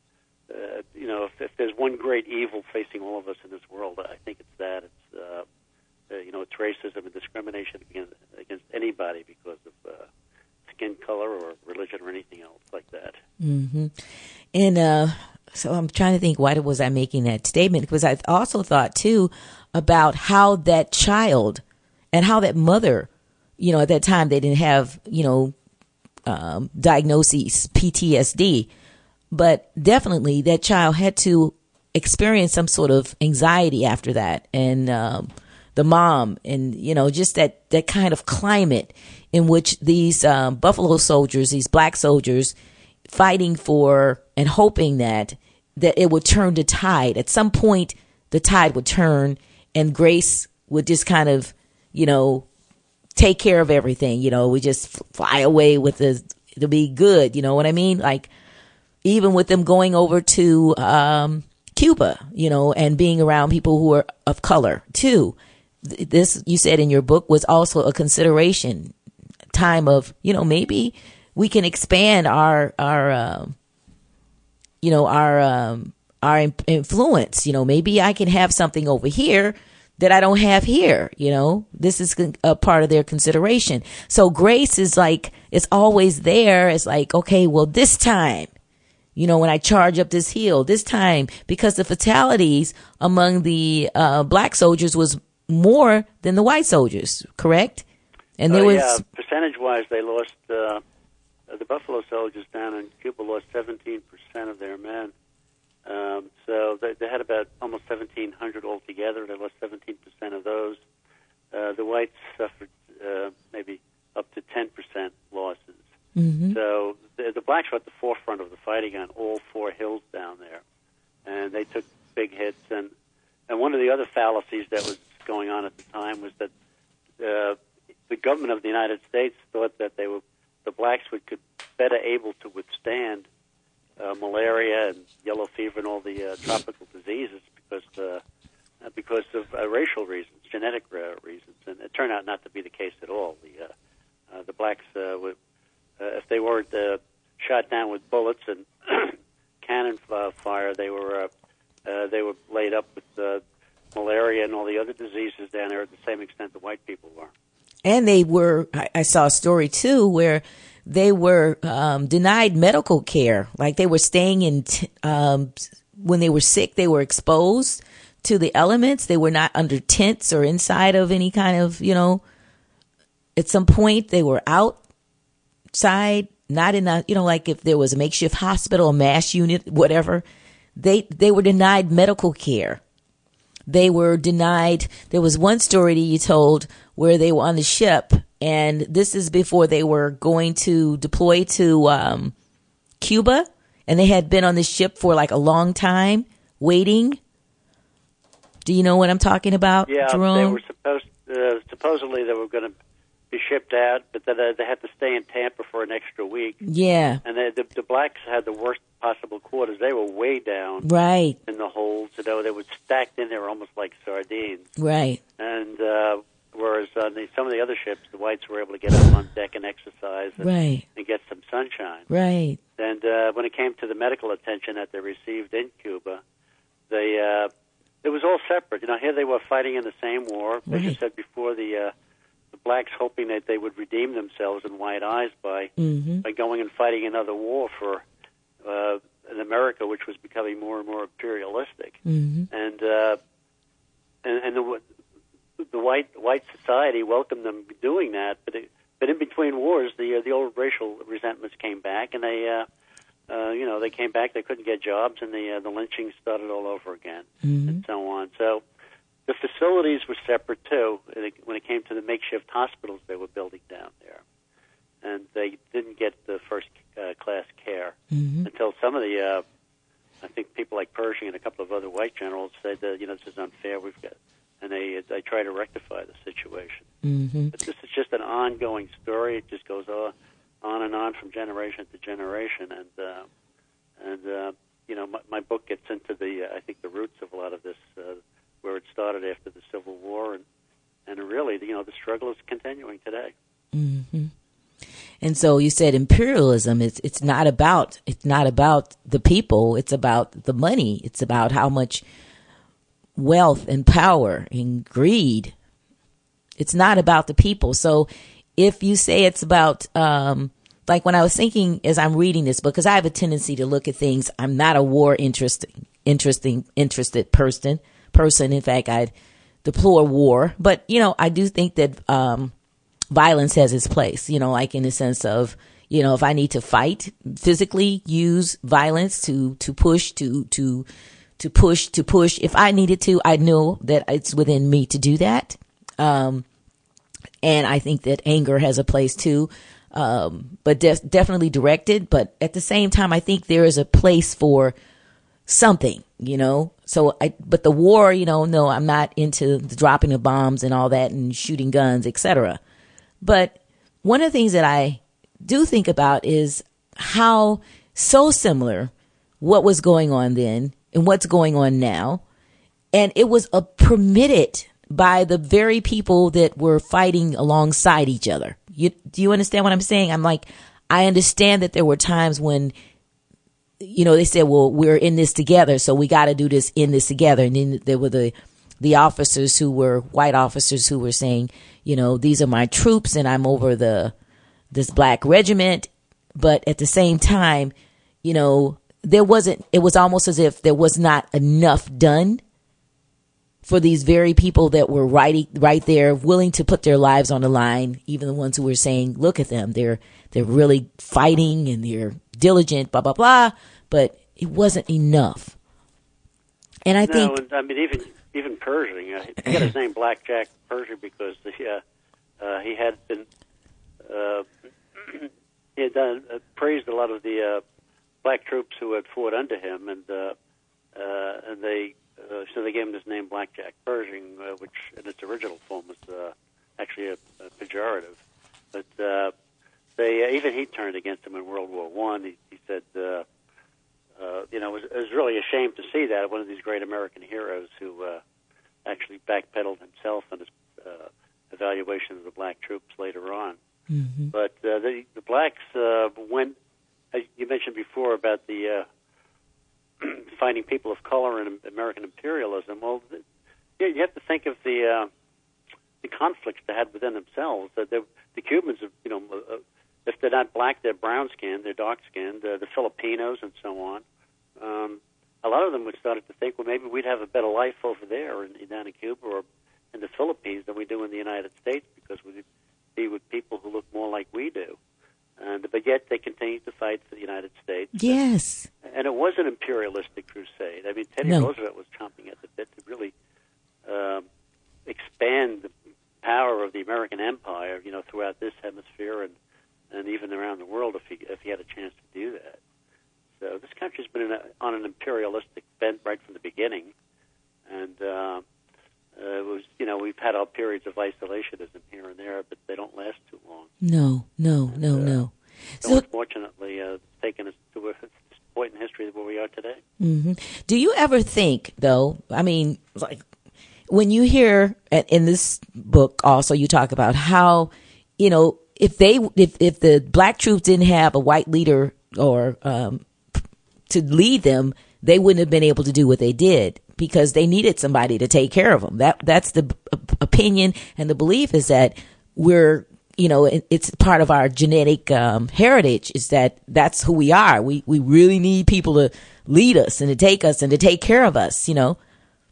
uh, you know, if, if there's one great evil facing all of us in this world, I think it's that. It's, uh, uh, you know, it's racism and discrimination against, against anybody because of uh, skin color or religion or anything else like that. Mm-hmm. And uh, so I'm trying to think, why was I making that statement? Because I also thought, too, about how that child and how that mother, you know, at that time they didn't have, you know, um, diagnoses, P T S D, but definitely that child had to experience some sort of anxiety after that. And um, the mom and, you know, just that, that kind of climate in which these um, Buffalo soldiers, these black soldiers, fighting for and hoping that that it would turn the tide. At some point, the tide would turn and Grace would just kind of, you know, take care of everything. You know, we just fly away with the, to be good. You know what I mean? Like, even with them going over to um, Cuba, you know, and being around people who are of color too. This, you said in your book, was also a consideration time of, you know, maybe we can expand our, our, um, you know, our, um, our influence. You know, maybe I can have something over here that I don't have here. You know, this is a part of their consideration. So Grace is like, it's always there. It's like, okay, well, this time, you know, when I charge up this hill, this time, because the fatalities among the uh, black soldiers was more than the white soldiers, correct? And there uh, was yeah, percentage-wise, they lost. Uh, the Buffalo soldiers down in Cuba lost seventeen percent of their men. Um, so they, they had about almost seventeen hundred altogether. They lost seventeen percent of those. Uh, the whites suffered uh, maybe up to ten percent losses. Mm-hmm. So the, the blacks were at the forefront of the fighting on all four hills down there, and they took big hits. And, and one of the other fallacies that was going on at the time was that uh, the government of the United States thought that they were the blacks would could better able to withstand uh, malaria and yellow fever and all the uh, tropical diseases diseases because uh, uh, because of uh, racial reasons, genetic uh, reasons, and it turned out not to be the case at all. The uh, uh, the blacks, uh, would, uh, if they weren't uh, shot down with bullets and cannon uh, fire, they were uh, uh, they were laid up with uh, malaria and all the other diseases down there at the same extent the white people were. And they were, I, I saw a story too where they were um, denied medical care. Like they were staying in, t- um, when they were sick, they were exposed to the elements. They were not under tents or inside of any kind of, you know, at some point they were outside, not in a, you know, like if there was a makeshift hospital, a MASH unit, whatever, they, they were denied medical care. They were denied. There was one story that you told where they were on the ship, and this is before they were going to deploy to um, Cuba, and they had been on the ship for like a long time waiting. Do you know what I'm talking about, yeah, Jerome? they were supposed uh, supposedly they were going to be shipped out, but then uh, they had to stay in Tampa for an extra week. Yeah. And they, the, the blacks had the worst possible quarters. They were way down right in the holds. You know, they were stacked in there almost like sardines. Right. And uh, whereas on the, some of the other ships, the whites were able to get up on deck and exercise and, right. and get some sunshine. Right. And uh, when it came to the medical attention that they received in Cuba, they uh, it was all separate. You know, here they were fighting in the same war. They Right. just said before the uh, the blacks hoping that they would redeem themselves in white eyes by Mm-hmm. by going and fighting another war for uh, in America, which was becoming more and more imperialistic. Mm-hmm. And uh, and and the the white white society welcomed them doing that, but it, but in between wars, the uh, the old racial resentments came back, and they uh, uh, you know they came back. They couldn't get jobs, and the uh, the lynching started all over again, Mm-hmm. and so on. So the facilities were separate too. When it came to the makeshift hospitals they were building down there, and they didn't get the first uh, class care Mm-hmm. until some of the uh, I think people like Pershing and a couple of other white generals said that you know this is unfair. We've got and they they try to rectify the situation. Mm-hmm. But this is just an ongoing story. It just goes on, on and on from generation to generation, and uh, and uh, you know my, my book gets into the uh, I think the roots of a lot of this, uh, where it started after the Civil War, and and really you know the struggle is continuing today. Mm-hmm. And so you said imperialism. It's it's not about it's not about the people. It's about the money. It's about how much wealth and power and greed. It's not about the people. So if you say it's about, um, like when I was thinking as I'm reading this book, because I have a tendency to look at things, I'm not a war interesting, interesting, interested person. Person, in fact, I deplore war, but you know, I do think that um, violence has its place. You know, like in the sense of, you know, if I need to fight, physically use violence to to push to to. to push, to push. If I needed to, I know that it's within me to do that. Um, and I think that anger has a place too, um, but de- definitely directed. But at the same time, I think there is a place for something, you know. So, I, but the war, you know, no, I'm not into the dropping of bombs and all that and shooting guns, et cetera. But one of the things that I do think about is how so similar what was going on then and what's going on now. And it was uh, permitted by the very people that were fighting alongside each other. You, do you understand what I'm saying? I'm like, I understand that there were times when, you know, they said, well, we're in this together, so we got to do this in this together. And then there were the, the officers who were white officers who were saying, you know, these are my troops and I'm over the, this black regiment. But at the same time, you know, there wasn't, it was almost as if there was not enough done for these very people that were right, right there, willing to put their lives on the line. Even the ones who were saying, look at them, they're, they're really fighting and they're diligent, blah, blah, blah. But it wasn't enough. And I no, think, and, I mean, even, even Pershing, uh, he got his name Black Jack Pershing because the, uh, uh, he had been, uh, he had done, uh, praised a lot of the, uh, black troops who had fought under him, and uh, uh, and they uh, so they gave him this name, Black Jack Pershing, uh, which in its original form was uh, actually a, a pejorative. But uh, they uh, even he turned against him in World War One. He, he said, uh, uh, you know, it was, it was really a shame to see that one of these great American heroes who uh, actually backpedaled himself in his uh, evaluation of the black troops later on. Mm-hmm. But uh, the, the blacks uh, went, as you mentioned before about the uh, fighting people of color in American imperialism. Well, the, you have to think of the uh, the conflicts they had within themselves. That the Cubans, you know, uh, if they're not black, they're brown skinned, they're dark skinned. Uh, the Filipinos and so on. Um, a lot of them would started to think, well, maybe we'd have a better life over there in, in down in Cuba or in the Philippines than we do in the United States because we'd be with people who look more like we do. And but yet they continued to fight for the United States. Yes. And it was an imperialistic crusade. I mean, Teddy No. Roosevelt was chomping at the bit to really um, expand the power of the American empire, you know, throughout this hemisphere and, and even around the world if he if he had a chance to do that. So this country's been in a, on an imperialistic bent right from the beginning, and uh, uh, it was, you know, we've had our periods of isolationism here and there, but they don't last too long. No, no, And, no, uh, no. So, So, unfortunately, uh, it's taken us to a point in history where we are today. hmm do you ever think, though? I mean, like when you hear uh, in this book, also you talk about how, you know, if they, if if the black troops didn't have a white leader or um, to lead them, they wouldn't have been able to do what they did because they needed somebody to take care of them. That that's the b- opinion and the belief is that we're, you know, it, it's part of our genetic um, heritage is that that's who we are. We we really need people to lead us and to take us and to take care of us, you know.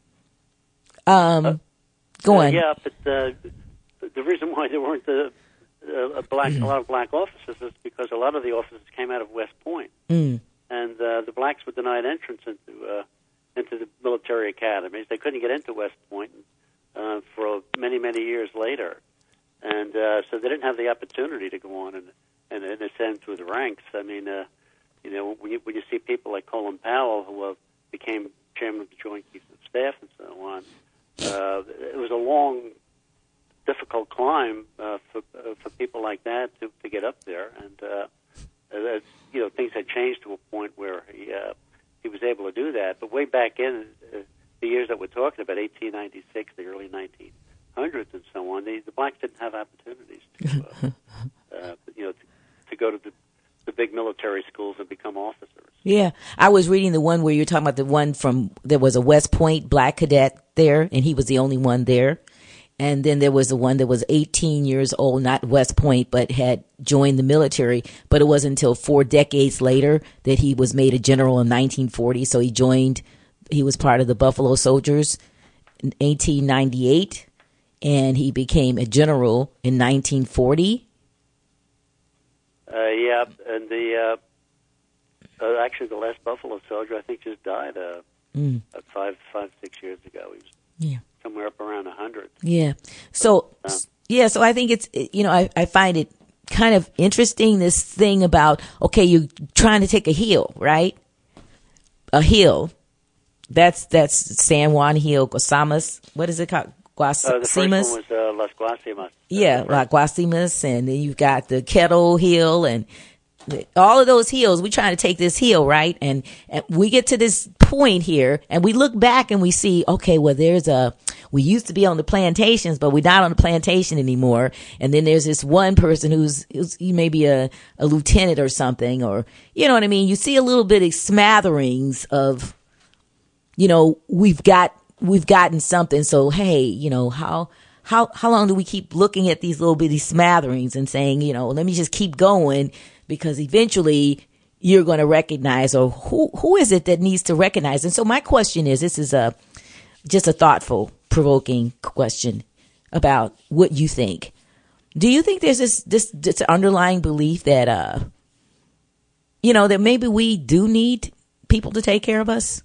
Um, Uh, go Uh, on. yeah, but uh, the reason why there weren't the, uh, a, black, a lot of black officers is because a lot of the officers came out of West Point. Mm. And uh, the blacks were denied entrance into uh, into the military academies. They couldn't get into West Point uh, for many, many years later. And uh, so they didn't have the opportunity to go on and, and, and ascend through the ranks. I mean, uh, you know, when you, when you see people like Colin Powell, who uh, became chairman of the Joint Chiefs of Staff and so on, uh, it was a long, difficult climb uh, for uh, for people like that to, to get up there. And uh, as, you know, things had changed to a point where he uh, he was able to do that. But way back in uh, the years that we're talking about, eighteen ninety-six, the early nineteen hundreds, and so on, the, the blacks didn't have opportunities to, uh, uh, you know, to, to go to the, the big military schools and become officers. Yeah, I was reading the one where you're talking about the one from, there was a West Point black cadet there, and he was the only one there. And then there was the one that was eighteen years old, not West Point, but had joined the military. But it wasn't until four decades later that he was made a general in nineteen forty. So he joined, he was part of the Buffalo Soldiers in eighteen ninety-eight, and he became a general in nineteen forty. Uh, yeah, and the uh, uh, actually the last Buffalo Soldier I think just died uh, Mm. about five, five, six years ago. He was Yeah. somewhere up around a hundred. Yeah. So, Um, yeah, so I think it's, you know, I, I find it kind of interesting, this thing about, okay, you're trying to take a hill, right? A hill. That's, that's San Juan Hill, Guasimas. What is it called? Guas- Uh, the first one Simas? was uh, Las Guasimas. Yeah, like Guasimas, and then you've got the Kettle Hill, and the- all of those hills. We trying to take this hill, right? And, and we get to this point here, and we look back and we see, okay, well, there's a, we used to be on the plantations, but we're not on the plantation anymore. And then there's this one person who's, who's maybe a, a lieutenant or something, or, you know what I mean? You see a little bit of smatterings of, you know, we've got, we've gotten something. So, hey, you know, how, how, how long do we keep looking at these little bitty smatterings and saying, you know, let me just keep going, because eventually you're going to recognize, or who, who is it that needs to recognize? And so my question is, this is a, just a thoughtful, provoking question about what you think. Do you think there's this, this, this underlying belief that, uh, you know, that maybe we do need people to take care of us?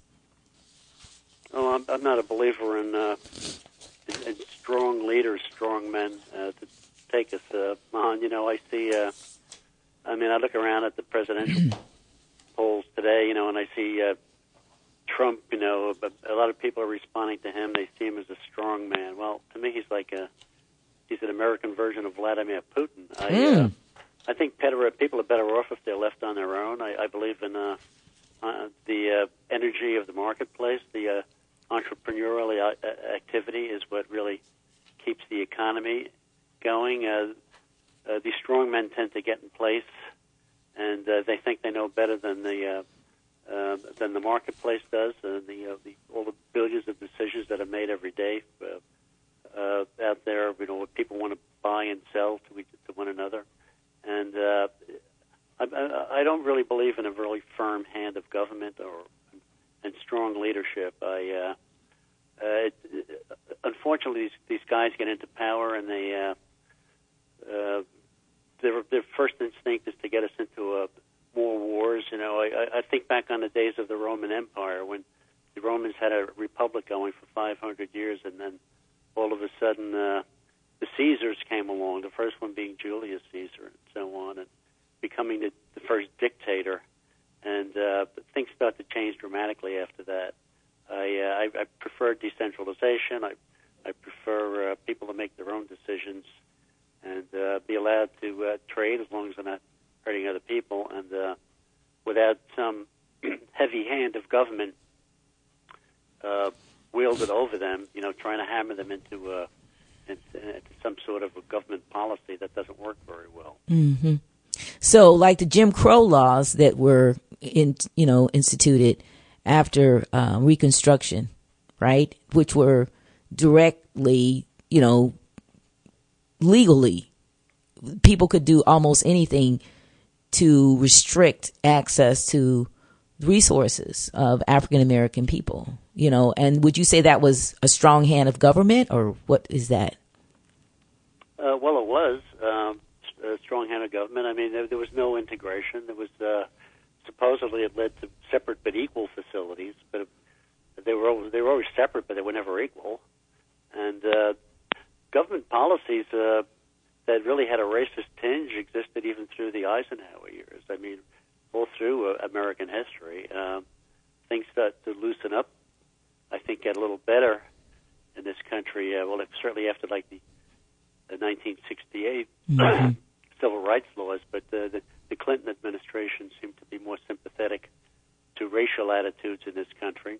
Oh, I'm, I'm not a believer in, uh, in, in strong leaders, strong men uh, to take us uh, on. You know, I see. Uh, I mean, I look around at the presidential polls today, you know, and I see uh, Trump. You know, but a lot of people are responding to him. They see him as a strong man. Well, to me, he's like a he's an American version of Vladimir Putin. I, Mm. uh, I think better, people are better off if they're left on their own. I, I believe in uh, uh, the uh, energy of the marketplace, the uh, entrepreneurial uh, activity is what really keeps the economy going. Uh, uh, these strong men tend to get in place, and uh, they think they know better than the uh, uh, than the marketplace does. Uh, the, uh, the all the billions of decisions that are made every day uh, uh, out there, you know, what people want to buy and sell to each, to one another, and uh, I, I, I don't really believe in a really firm hand of government or and strong leadership. I uh, uh, it, it, unfortunately, these, these guys get into power and they. Uh, uh, Their, their first instinct is to get us into uh, more wars. You know, I, I think back on the days of the Roman Empire when the Romans had a republic going for five hundred years, and then all of a sudden uh, the Caesars came along, the first one being Julius Caesar and so on, and becoming the, the first dictator. And uh, things start to change dramatically after that. I, uh, I, I prefer decentralization. I, I prefer uh, people to make their own decisions and uh, be allowed to uh, trade as long as they're not hurting other people, and uh, without some heavy hand of government uh, wielded over them, you know, trying to hammer them into, uh, into, into some sort of a government policy that doesn't work very well. Mm-hmm. So, like the Jim Crow laws that were, in, you know, instituted after uh, Reconstruction, right, which were directly, you know, legally, people could do almost anything to restrict access to resources of African American people, you know, and would you say that was a strong hand of government, or what is that? Uh, well, it was um, a strong hand of government. I mean, there, there was no integration. There was uh, supposedly it led to separate but equal facilities, but they were always, they were always separate, but they were never equal. And uh, government policies uh, that really had a racist tinge existed even through the Eisenhower years. I mean, all through uh, American history. Um, things start to loosen up, I think, get a little better in this country. Uh, well, certainly after, like, the, the nineteen sixty-eight mm-hmm. civil rights laws, but uh, the, the Clinton administration seemed to be more sympathetic to racial attitudes in this country.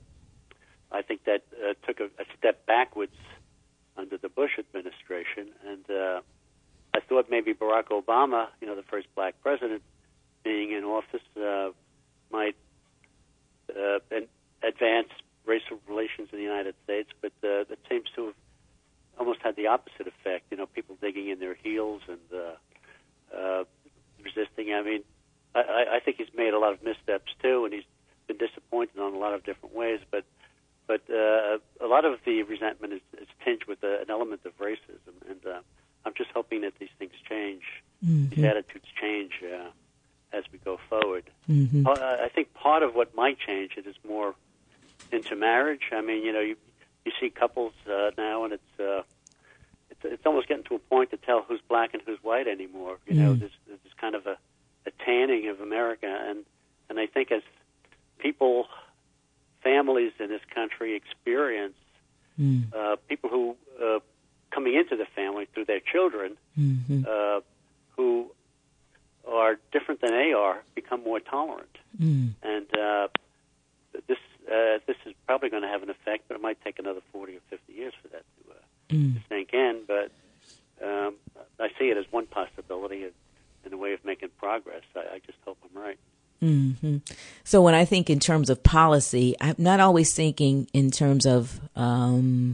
I think that uh, took a, a step backwards under the Bush administration, and uh, I thought maybe Barack Obama, you know, the first black president being in office, uh, might uh, advance racial relations in the United States, but uh, that seems to have almost had the opposite effect, you know, people digging in their heels and uh, uh, resisting. I mean, I, I think he's made a lot of missteps, too, and he's been disappointed on a lot of different ways, but But uh, a lot of the resentment is, is tinged with uh, an element of racism, and uh, I'm just hoping that these things change, mm-hmm. these attitudes change uh, as we go forward. Mm-hmm. I think part of what might change it is more into marriage. I mean, you know, you, you see couples uh, now, and it's, uh, it's it's almost getting to a point to tell who's black and who's white anymore. You know, mm. there's, there's kind of a, a tanning of America, and and I think as people, families in this country experience mm. uh, people who uh, coming into the family through their children, mm-hmm. uh, who are different than they are, become more tolerant, mm. and uh, this uh, this is probably going to have an effect, but it might take another forty or fifty years for that to, uh, mm. to sink in. But um, I see it as one possibility in a way of making progress. I, I just hope I'm right. Mm-hmm. So when I think in terms of policy, I'm not always thinking in terms of, um,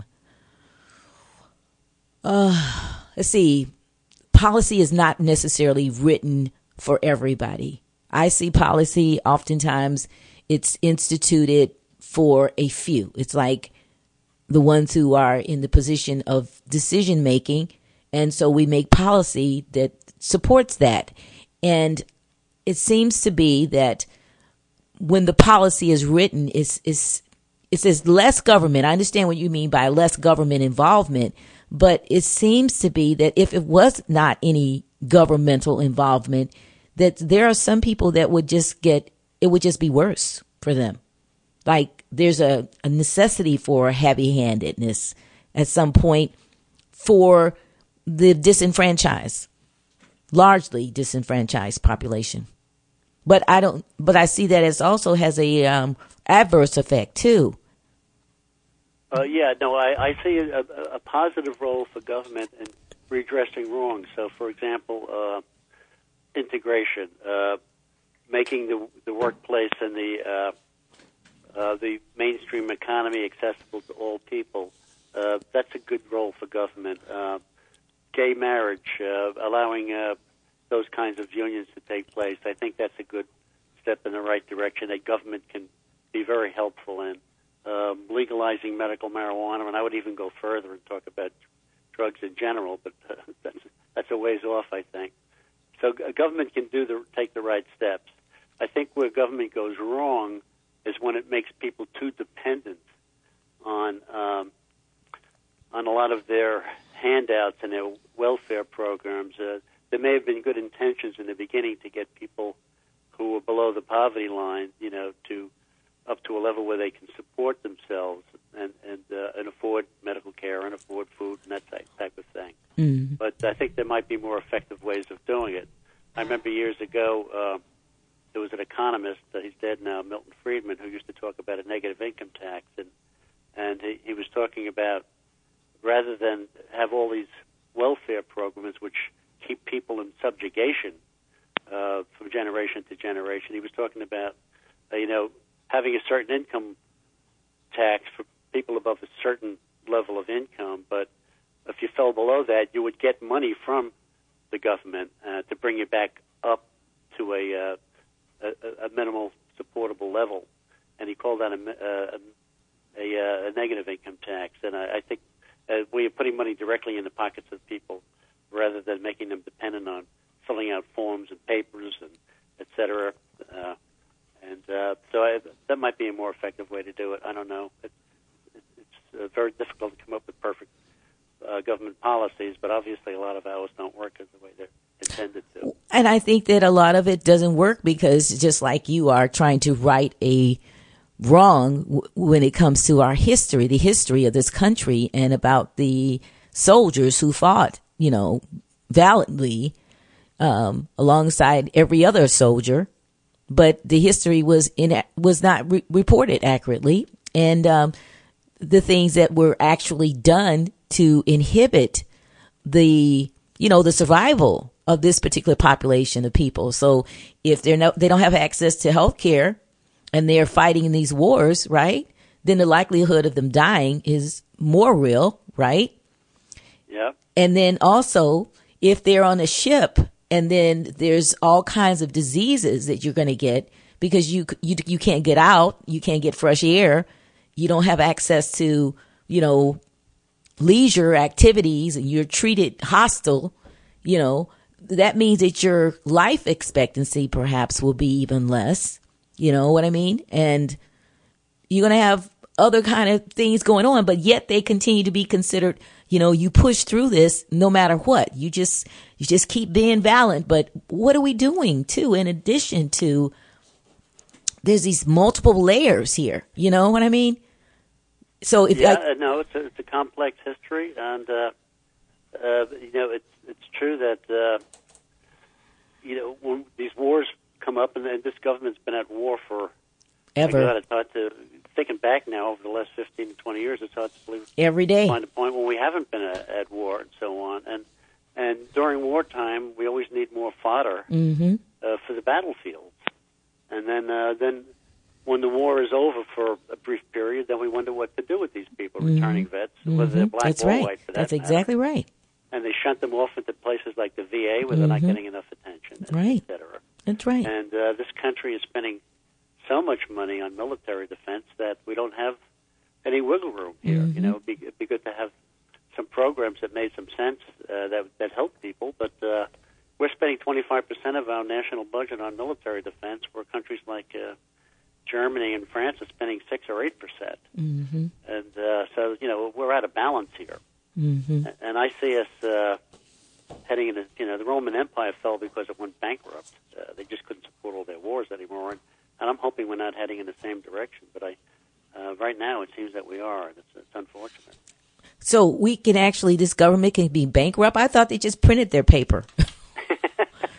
uh, let's see, policy is not necessarily written for everybody. I see policy, oftentimes it's instituted for a few. It's like the ones who are in the position of decision making. And so we make policy that supports that. And it seems to be that when the policy is written, it's, it's, it says less government. I understand what you mean by less government involvement, but it seems to be that if it was not any governmental involvement, that there are some people that would just get, it would just be worse for them. Like there's a, a necessity for heavy-handedness at some point for the disenfranchised, largely disenfranchised population. but I don't. But I see that it also has a um, adverse effect too. Uh, yeah, no, I, I see a, a positive role for government in redressing wrongs. So, for example, uh, integration, uh, making the the workplace and the uh, uh, the mainstream economy accessible to all people. Uh, that's a good role for government. Uh, gay marriage, uh, allowing uh, those kinds of unions to take place. I think that's a good step in the right direction that government can be very helpful in. Um, legalizing medical marijuana, and I would even go further and talk about drugs in general, but uh, that's, that's a ways off, I think. So g- government can do the take the right steps. I think where government goes wrong is when it makes people too dependent on um, on a lot of their handouts and their welfare programs. Uh, there may have been good intentions in the beginning to get people who were below the poverty line, you know, to up to a level where they can support themselves and and, uh, and afford medical care and afford food and that type, type of thing. Mm. But I think there might be more effective ways of doing it. I remember years ago, uh, there was an economist, uh, he's dead now, Milton Friedman, who used to talk about a negative income tax. And, and he, he was talking about rather than have all these welfare programs which keep people in subjugation uh, from generation to generation, he was talking about, uh, you know, having a certain income tax for people above a certain level of income, but if you fell below that, you would get money from the government uh, to bring you back up to a, uh, a, a minimal supportable level. And he called that a, a, a, a negative income tax. And I, I think uh, we are putting money directly in the pockets of people rather than making them dependent on filling out forms and papers and et cetera. Uh, And uh, so I, that might be a more effective way to do it. I don't know. It, it, it's uh, very difficult to come up with perfect uh, government policies, but obviously a lot of ours don't work as the way they're intended to. And I think that a lot of it doesn't work because just like you are trying to right a wrong w- when it comes to our history, the history of this country and about the soldiers who fought, you know, valiantly um, alongside every other soldier. But the history was in, was not re- reported accurately. And um, the things that were actually done to inhibit the, you know, the survival of this particular population of people. So if they're no, they don't have access to health care and they're fighting in these wars, right, then the likelihood of them dying is more real, right? Yeah. And then also, if they're on a ship and then there's all kinds of diseases that you're going to get because you, you you can't get out, you can't get fresh air, you don't have access to, you know, leisure activities, and you're treated hostile, you know, that means that your life expectancy perhaps will be even less. You know what I mean? And you're going to have other kind of things going on, but yet they continue to be considered, you know, you push through this no matter what. You just, you just keep being valiant. But what are we doing too, in addition to, there's these multiple layers here. You know what I mean? So if yeah, I, uh, no, it's a, it's a complex history, and uh, uh, you know, it's it's true that uh, you know when these wars come up, and, and this government's been at war for ever. God, it's hard to thinking back now over the last fifteen to twenty years. It's hard to believe every day find a point when we haven't been at, at war and so on. And and during wartime, we always need more fodder mm-hmm. uh, for the battlefields, and then uh, then. When the war is over for a brief period, then we wonder what to do with these people, mm-hmm. returning vets, mm-hmm. whether they're black That's or right. white. For that That's matter. exactly right. And they shunt them off into places like the V A where mm-hmm. they're not getting enough attention, right. et cetera. That's right. And uh, this country is spending so much money on military defense that we don't have any wiggle room here. Mm-hmm. You know, it'd be, it'd be good to have some programs that made some sense uh, that that help people, but uh, we're spending twenty-five percent of our national budget on military defense, where countries like uh, Germany and France are spending six or eight percent, mm-hmm. and uh, so you know we're out of balance here. Mm-hmm. And I see us uh, heading into you know the Roman Empire fell because it went bankrupt. Uh, they just couldn't support all their wars anymore, and, and I'm hoping we're not heading in the same direction. But I, uh, right now, it seems that we are, and it's, it's unfortunate. So we can actually, this government can be bankrupt. I thought they just printed their paper.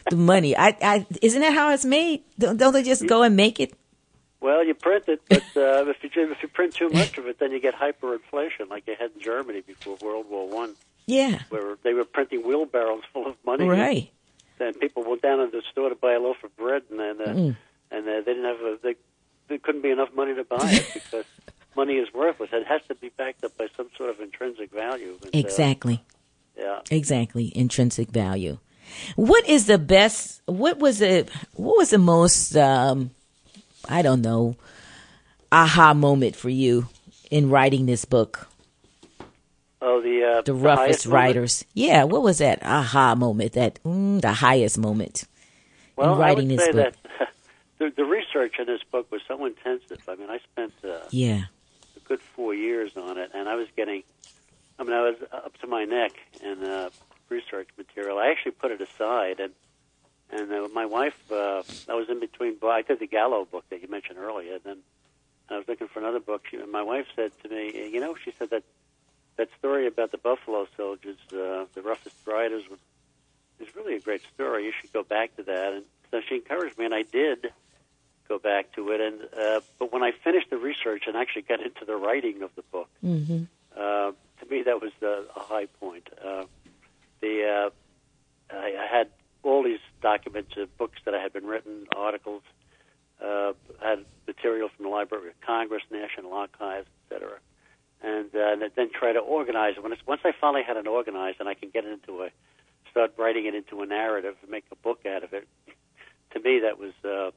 the money. I, I isn't that how it's made? Don't, don't they just go and make it? Well, you print it, but uh, if you if you print too much of it, then you get hyperinflation, like you had in Germany before World War One. Yeah, where they were printing wheelbarrows full of money. Right. Then people went down to the store to buy a loaf of bread, and then uh, mm. and uh, they didn't have a, they, there couldn't be enough money to buy it because money is worthless. It has to be backed up by some sort of intrinsic value. And, exactly. Uh, yeah. Exactly. Intrinsic value. What is the best? What was it? What was the most? Um, I don't know. Aha moment for you in writing this book. Oh, the uh, the the roughest writers. Moment? Yeah. What was that aha moment? That mm, the highest moment well, in writing I would this say book. That the, the research in this book was so intensive. I mean, I spent uh, yeah a good four years on it, and I was getting. I mean, I was up to my neck in uh, research material. I actually put it aside, and and uh, my wife. Uh, I was in between. I did the Gallo book that you mentioned earlier, and then I was looking for another book. She, and my wife said to me, "You know," she said that that story about the Buffalo Soldiers, uh, the roughest riders, is really a great story. You should go back to that. And so she encouraged me, and I did go back to it. And uh, but when I finished the research and actually got into the writing of the book. Mm-hmm. Uh, to me, that was uh, a high point. Uh, the uh, I, I had all these documents, uh, books that I had been written, articles, uh, had material from the Library of Congress, National Archives, et cetera, and, uh, and then try to organize it. When it's, once I finally had it organized and I can get it into a, start writing it into a narrative and make a book out of it, to me that was uh,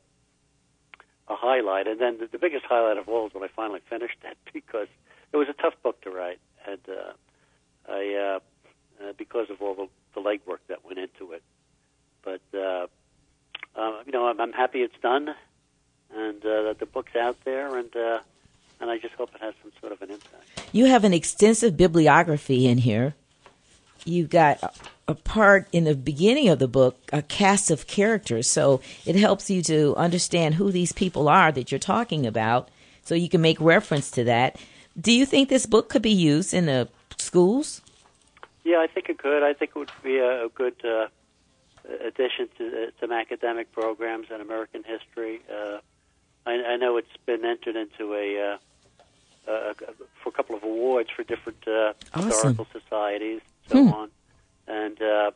a highlight. And then the, the biggest highlight of all is when I finally finished it, because it was a tough book to write, and uh, I uh, uh, because of all the, the legwork that went into it. But uh, uh, you know, I'm, I'm happy it's done, and uh, that the book's out there, and uh, and I just hope it has some sort of an impact. You have an extensive bibliography in here. You've got a, a part in the beginning of the book, a cast of characters, so it helps you to understand who these people are that you're talking about, so you can make reference to that. Do you think this book could be used in the schools? Yeah, I think it could. I think it would be a, a good uh, addition to uh, some academic programs in American history. Uh, I, I know it's been entered into a, uh, a for a couple of awards for different uh, awesome. historical societies, so hmm. on, and uh,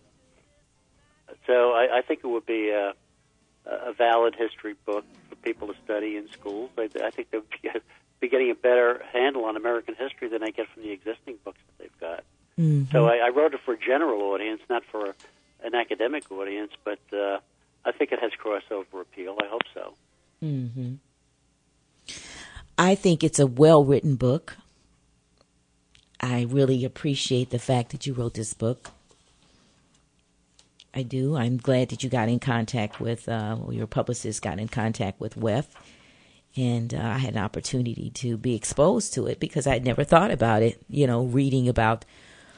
so I, I think it would be a, a valid history book for people to study in schools. I, I think they would be, be getting a better handle on American history than they get from the existing books that they've got. Mm-hmm. So I, I wrote it for a general audience, not for a, an academic audience, but uh, I think it has crossover appeal. I hope so. Mm-hmm. I think it's a well-written book. I really appreciate the fact that you wrote this book. I do. I'm glad that you got in contact with, uh, well, your publicist got in contact with W E F, and uh, I had an opportunity to be exposed to it because I'd never thought about it, you know, reading about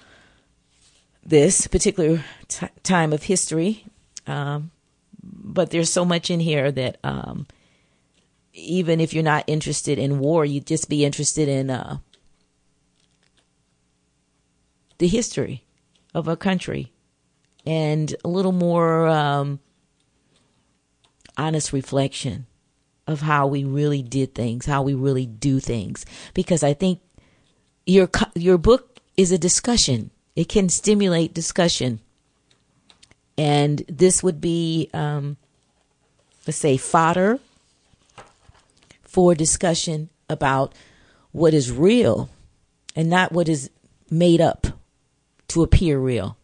this particular t- time of history. Um, but there's so much in here that um, even if you're not interested in war, you'd just be interested in uh, the history of a country and a little more um, honest reflection of how we really did things, how we really do things. Because I think your your book is a discussion. It can stimulate discussion. And this would be, um, let's say, fodder for discussion about what is real and not what is made up to appear real.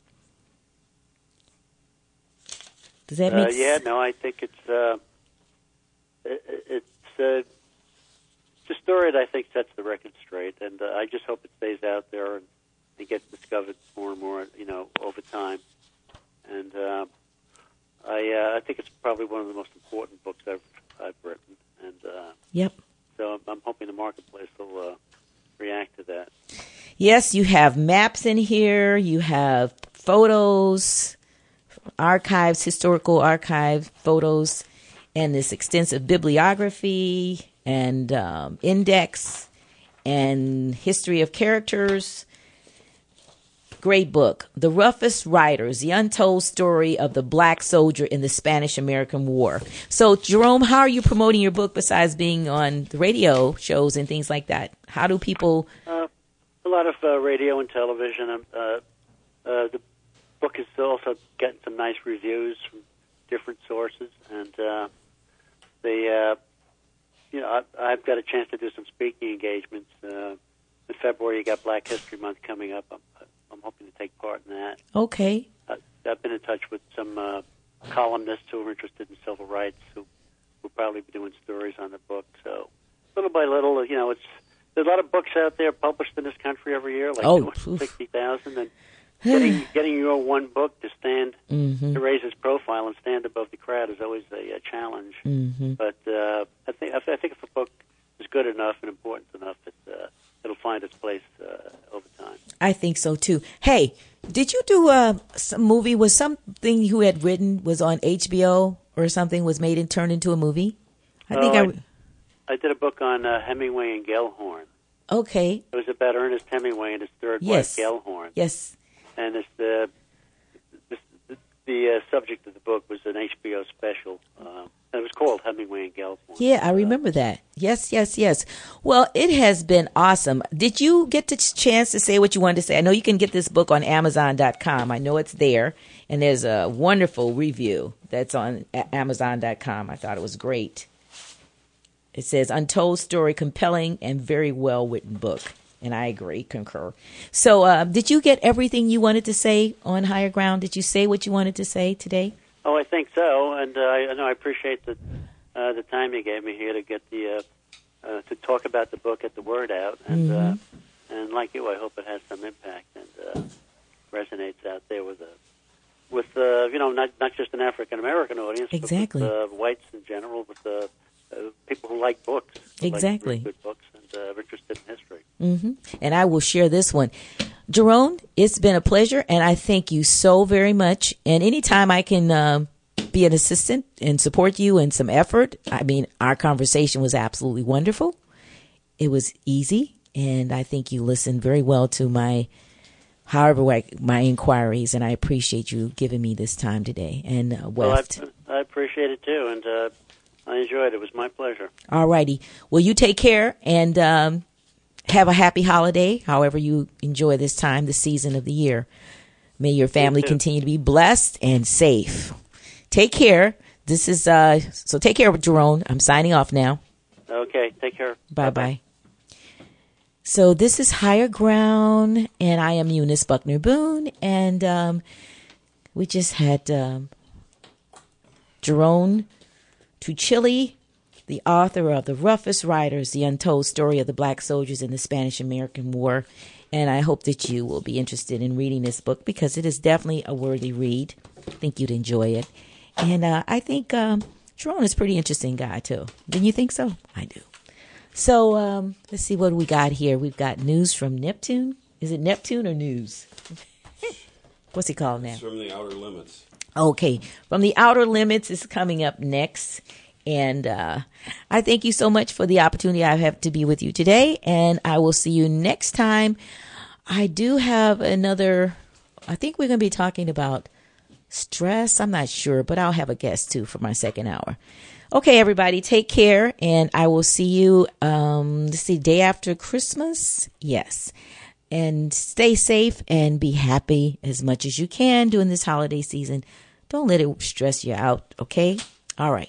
Does that make uh, sense? Yeah, no, I think it's uh, it, it's uh, the story that I think sets the record straight, and uh, I just hope it stays out there and it gets discovered more and more, you know, over time. And uh, I uh, I think it's probably one of the most important books I've I've written, and uh, yep. So I'm, I'm hoping the marketplace will uh, react to that. Yes, you have maps in here. You have photos, archives, historical archive photos, and this extensive bibliography and um, index and history of characters. Great book. The Roughest Riders, The Untold Story of the Black Soldier in the Spanish-American War. So, Jerome, how are you promoting your book besides being on the radio shows and things like that? How do people... Uh, a lot of uh, radio and television. Uh, uh, the book is also getting some nice reviews from different sources. And uh, the, uh, you know, I, I've got a chance to do some speaking engagements. Uh, in February, you got Black History Month coming up. I'm, I'm hoping to take part in that. Okay. Uh, I've been in touch with some uh, columnists who are interested in civil rights who will probably be doing stories on the book. So little by little, you know, it's there's a lot of books out there published in this country every year, like oh, sixty thousand, and getting getting your one book to stand mm-hmm. to raise its profile and stand above the crowd is always a, a challenge. Mm-hmm. But uh, I think I think if a book is good enough and important enough, it, uh, it'll find its place uh, over time. I think so too. Hey, did you do a some movie? Was something you had written was on H B O or something was made and turned into a movie? I think oh, I. I I did a book on uh, Hemingway and Gellhorn. Okay. It was about Ernest Hemingway and his third yes. wife, Gellhorn. Yes. And it's the the, the, the uh, subject of the book was an H B O special. Uh, and it was called Hemingway and Gellhorn. Yeah, I remember uh, that. Yes, yes, yes. Well, it has been awesome. Did you get the chance to say what you wanted to say? I know you can get this book on Amazon dot com. I know it's there. And there's a wonderful review that's on Amazon dot com. I thought it was great. It says, untold story, compelling and very well-written book. And I agree, concur. So uh, did you get everything you wanted to say on Higher Ground? Did you say what you wanted to say today? Oh, I think so. And uh, I know I appreciate the, uh, the time you gave me here to get the uh, uh, to talk about the book, get the word out. And, mm-hmm. uh, and like you, I hope it has some impact and uh, resonates out there with, a, with uh, you know, not, not just an African-American audience, exactly. but with uh, whites in general, with uh, Uh, people who like books, who exactly, like good books, and uh, are interested in history. Mm-hmm. And I will share this one, Jerome. It's been a pleasure, and I thank you so very much. And anytime I can um, be an assistant and support you in some effort, I mean, our conversation was absolutely wonderful. It was easy, and I think you listened very well to my, however, my inquiries, and I appreciate you giving me this time today. And uh, West, well, I, I appreciate it too, and. Uh, I enjoyed it. It was my pleasure. All righty. Well, you take care and um, have a happy holiday, however you enjoy this time, the season of the year. May your family continue to be blessed and safe. Take care. This is, uh, so take care, Jerome. I'm signing off now. Okay. Take care. Bye-bye. Bye-bye. So this is Higher Ground, and I am Eunice Buckner Boone, and um, we just had um, Jerome Tuccilli, the author of The Roughest Riders, The Untold Story of the Black Soldiers in the Spanish-American War. And I hope that you will be interested in reading this book because it is definitely a worthy read. I think you'd enjoy it. And uh, I think um, Jerome is a pretty interesting guy, too. Didn't you think so? I do. So um, let's see what we got here. We've got news from Neptune. Is it Neptune or news? What's he called now? It's from the Outer Limits. Okay, From the Outer Limits is coming up next. And uh, I thank you so much for the opportunity I have to be with you today. And I will see you next time. I do have another, I think we're going to be talking about stress. I'm not sure, but I'll have a guest too for my second hour. Okay, everybody, take care. And I will see you, um, let's see, day after Christmas. Yes. And stay safe and be happy as much as you can during this holiday season. Don't let it stress you out, okay? All right.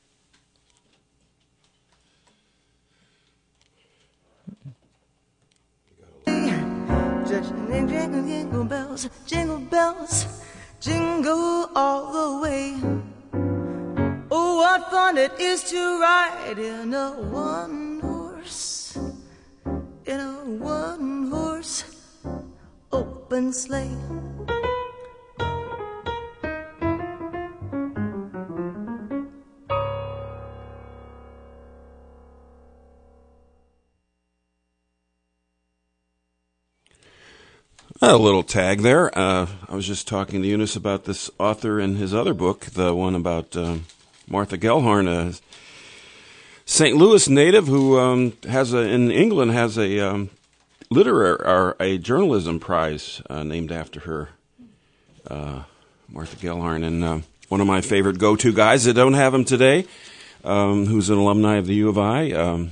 Jingle, jingle bells, jingle bells, jingle all the way. Oh, what fun it is to ride in a one-horse, in a one-horse open sleigh. A little tag there. Uh, I was just talking to Eunice about this author and his other book, the one about um, Martha Gellhorn, a Saint Louis native who um, has a in England has a um, literary or a journalism prize uh, named after her, uh, Martha Gellhorn, and uh, one of my favorite go-to guys. I don't have him today, um, who's an alumni of the U of I. Um,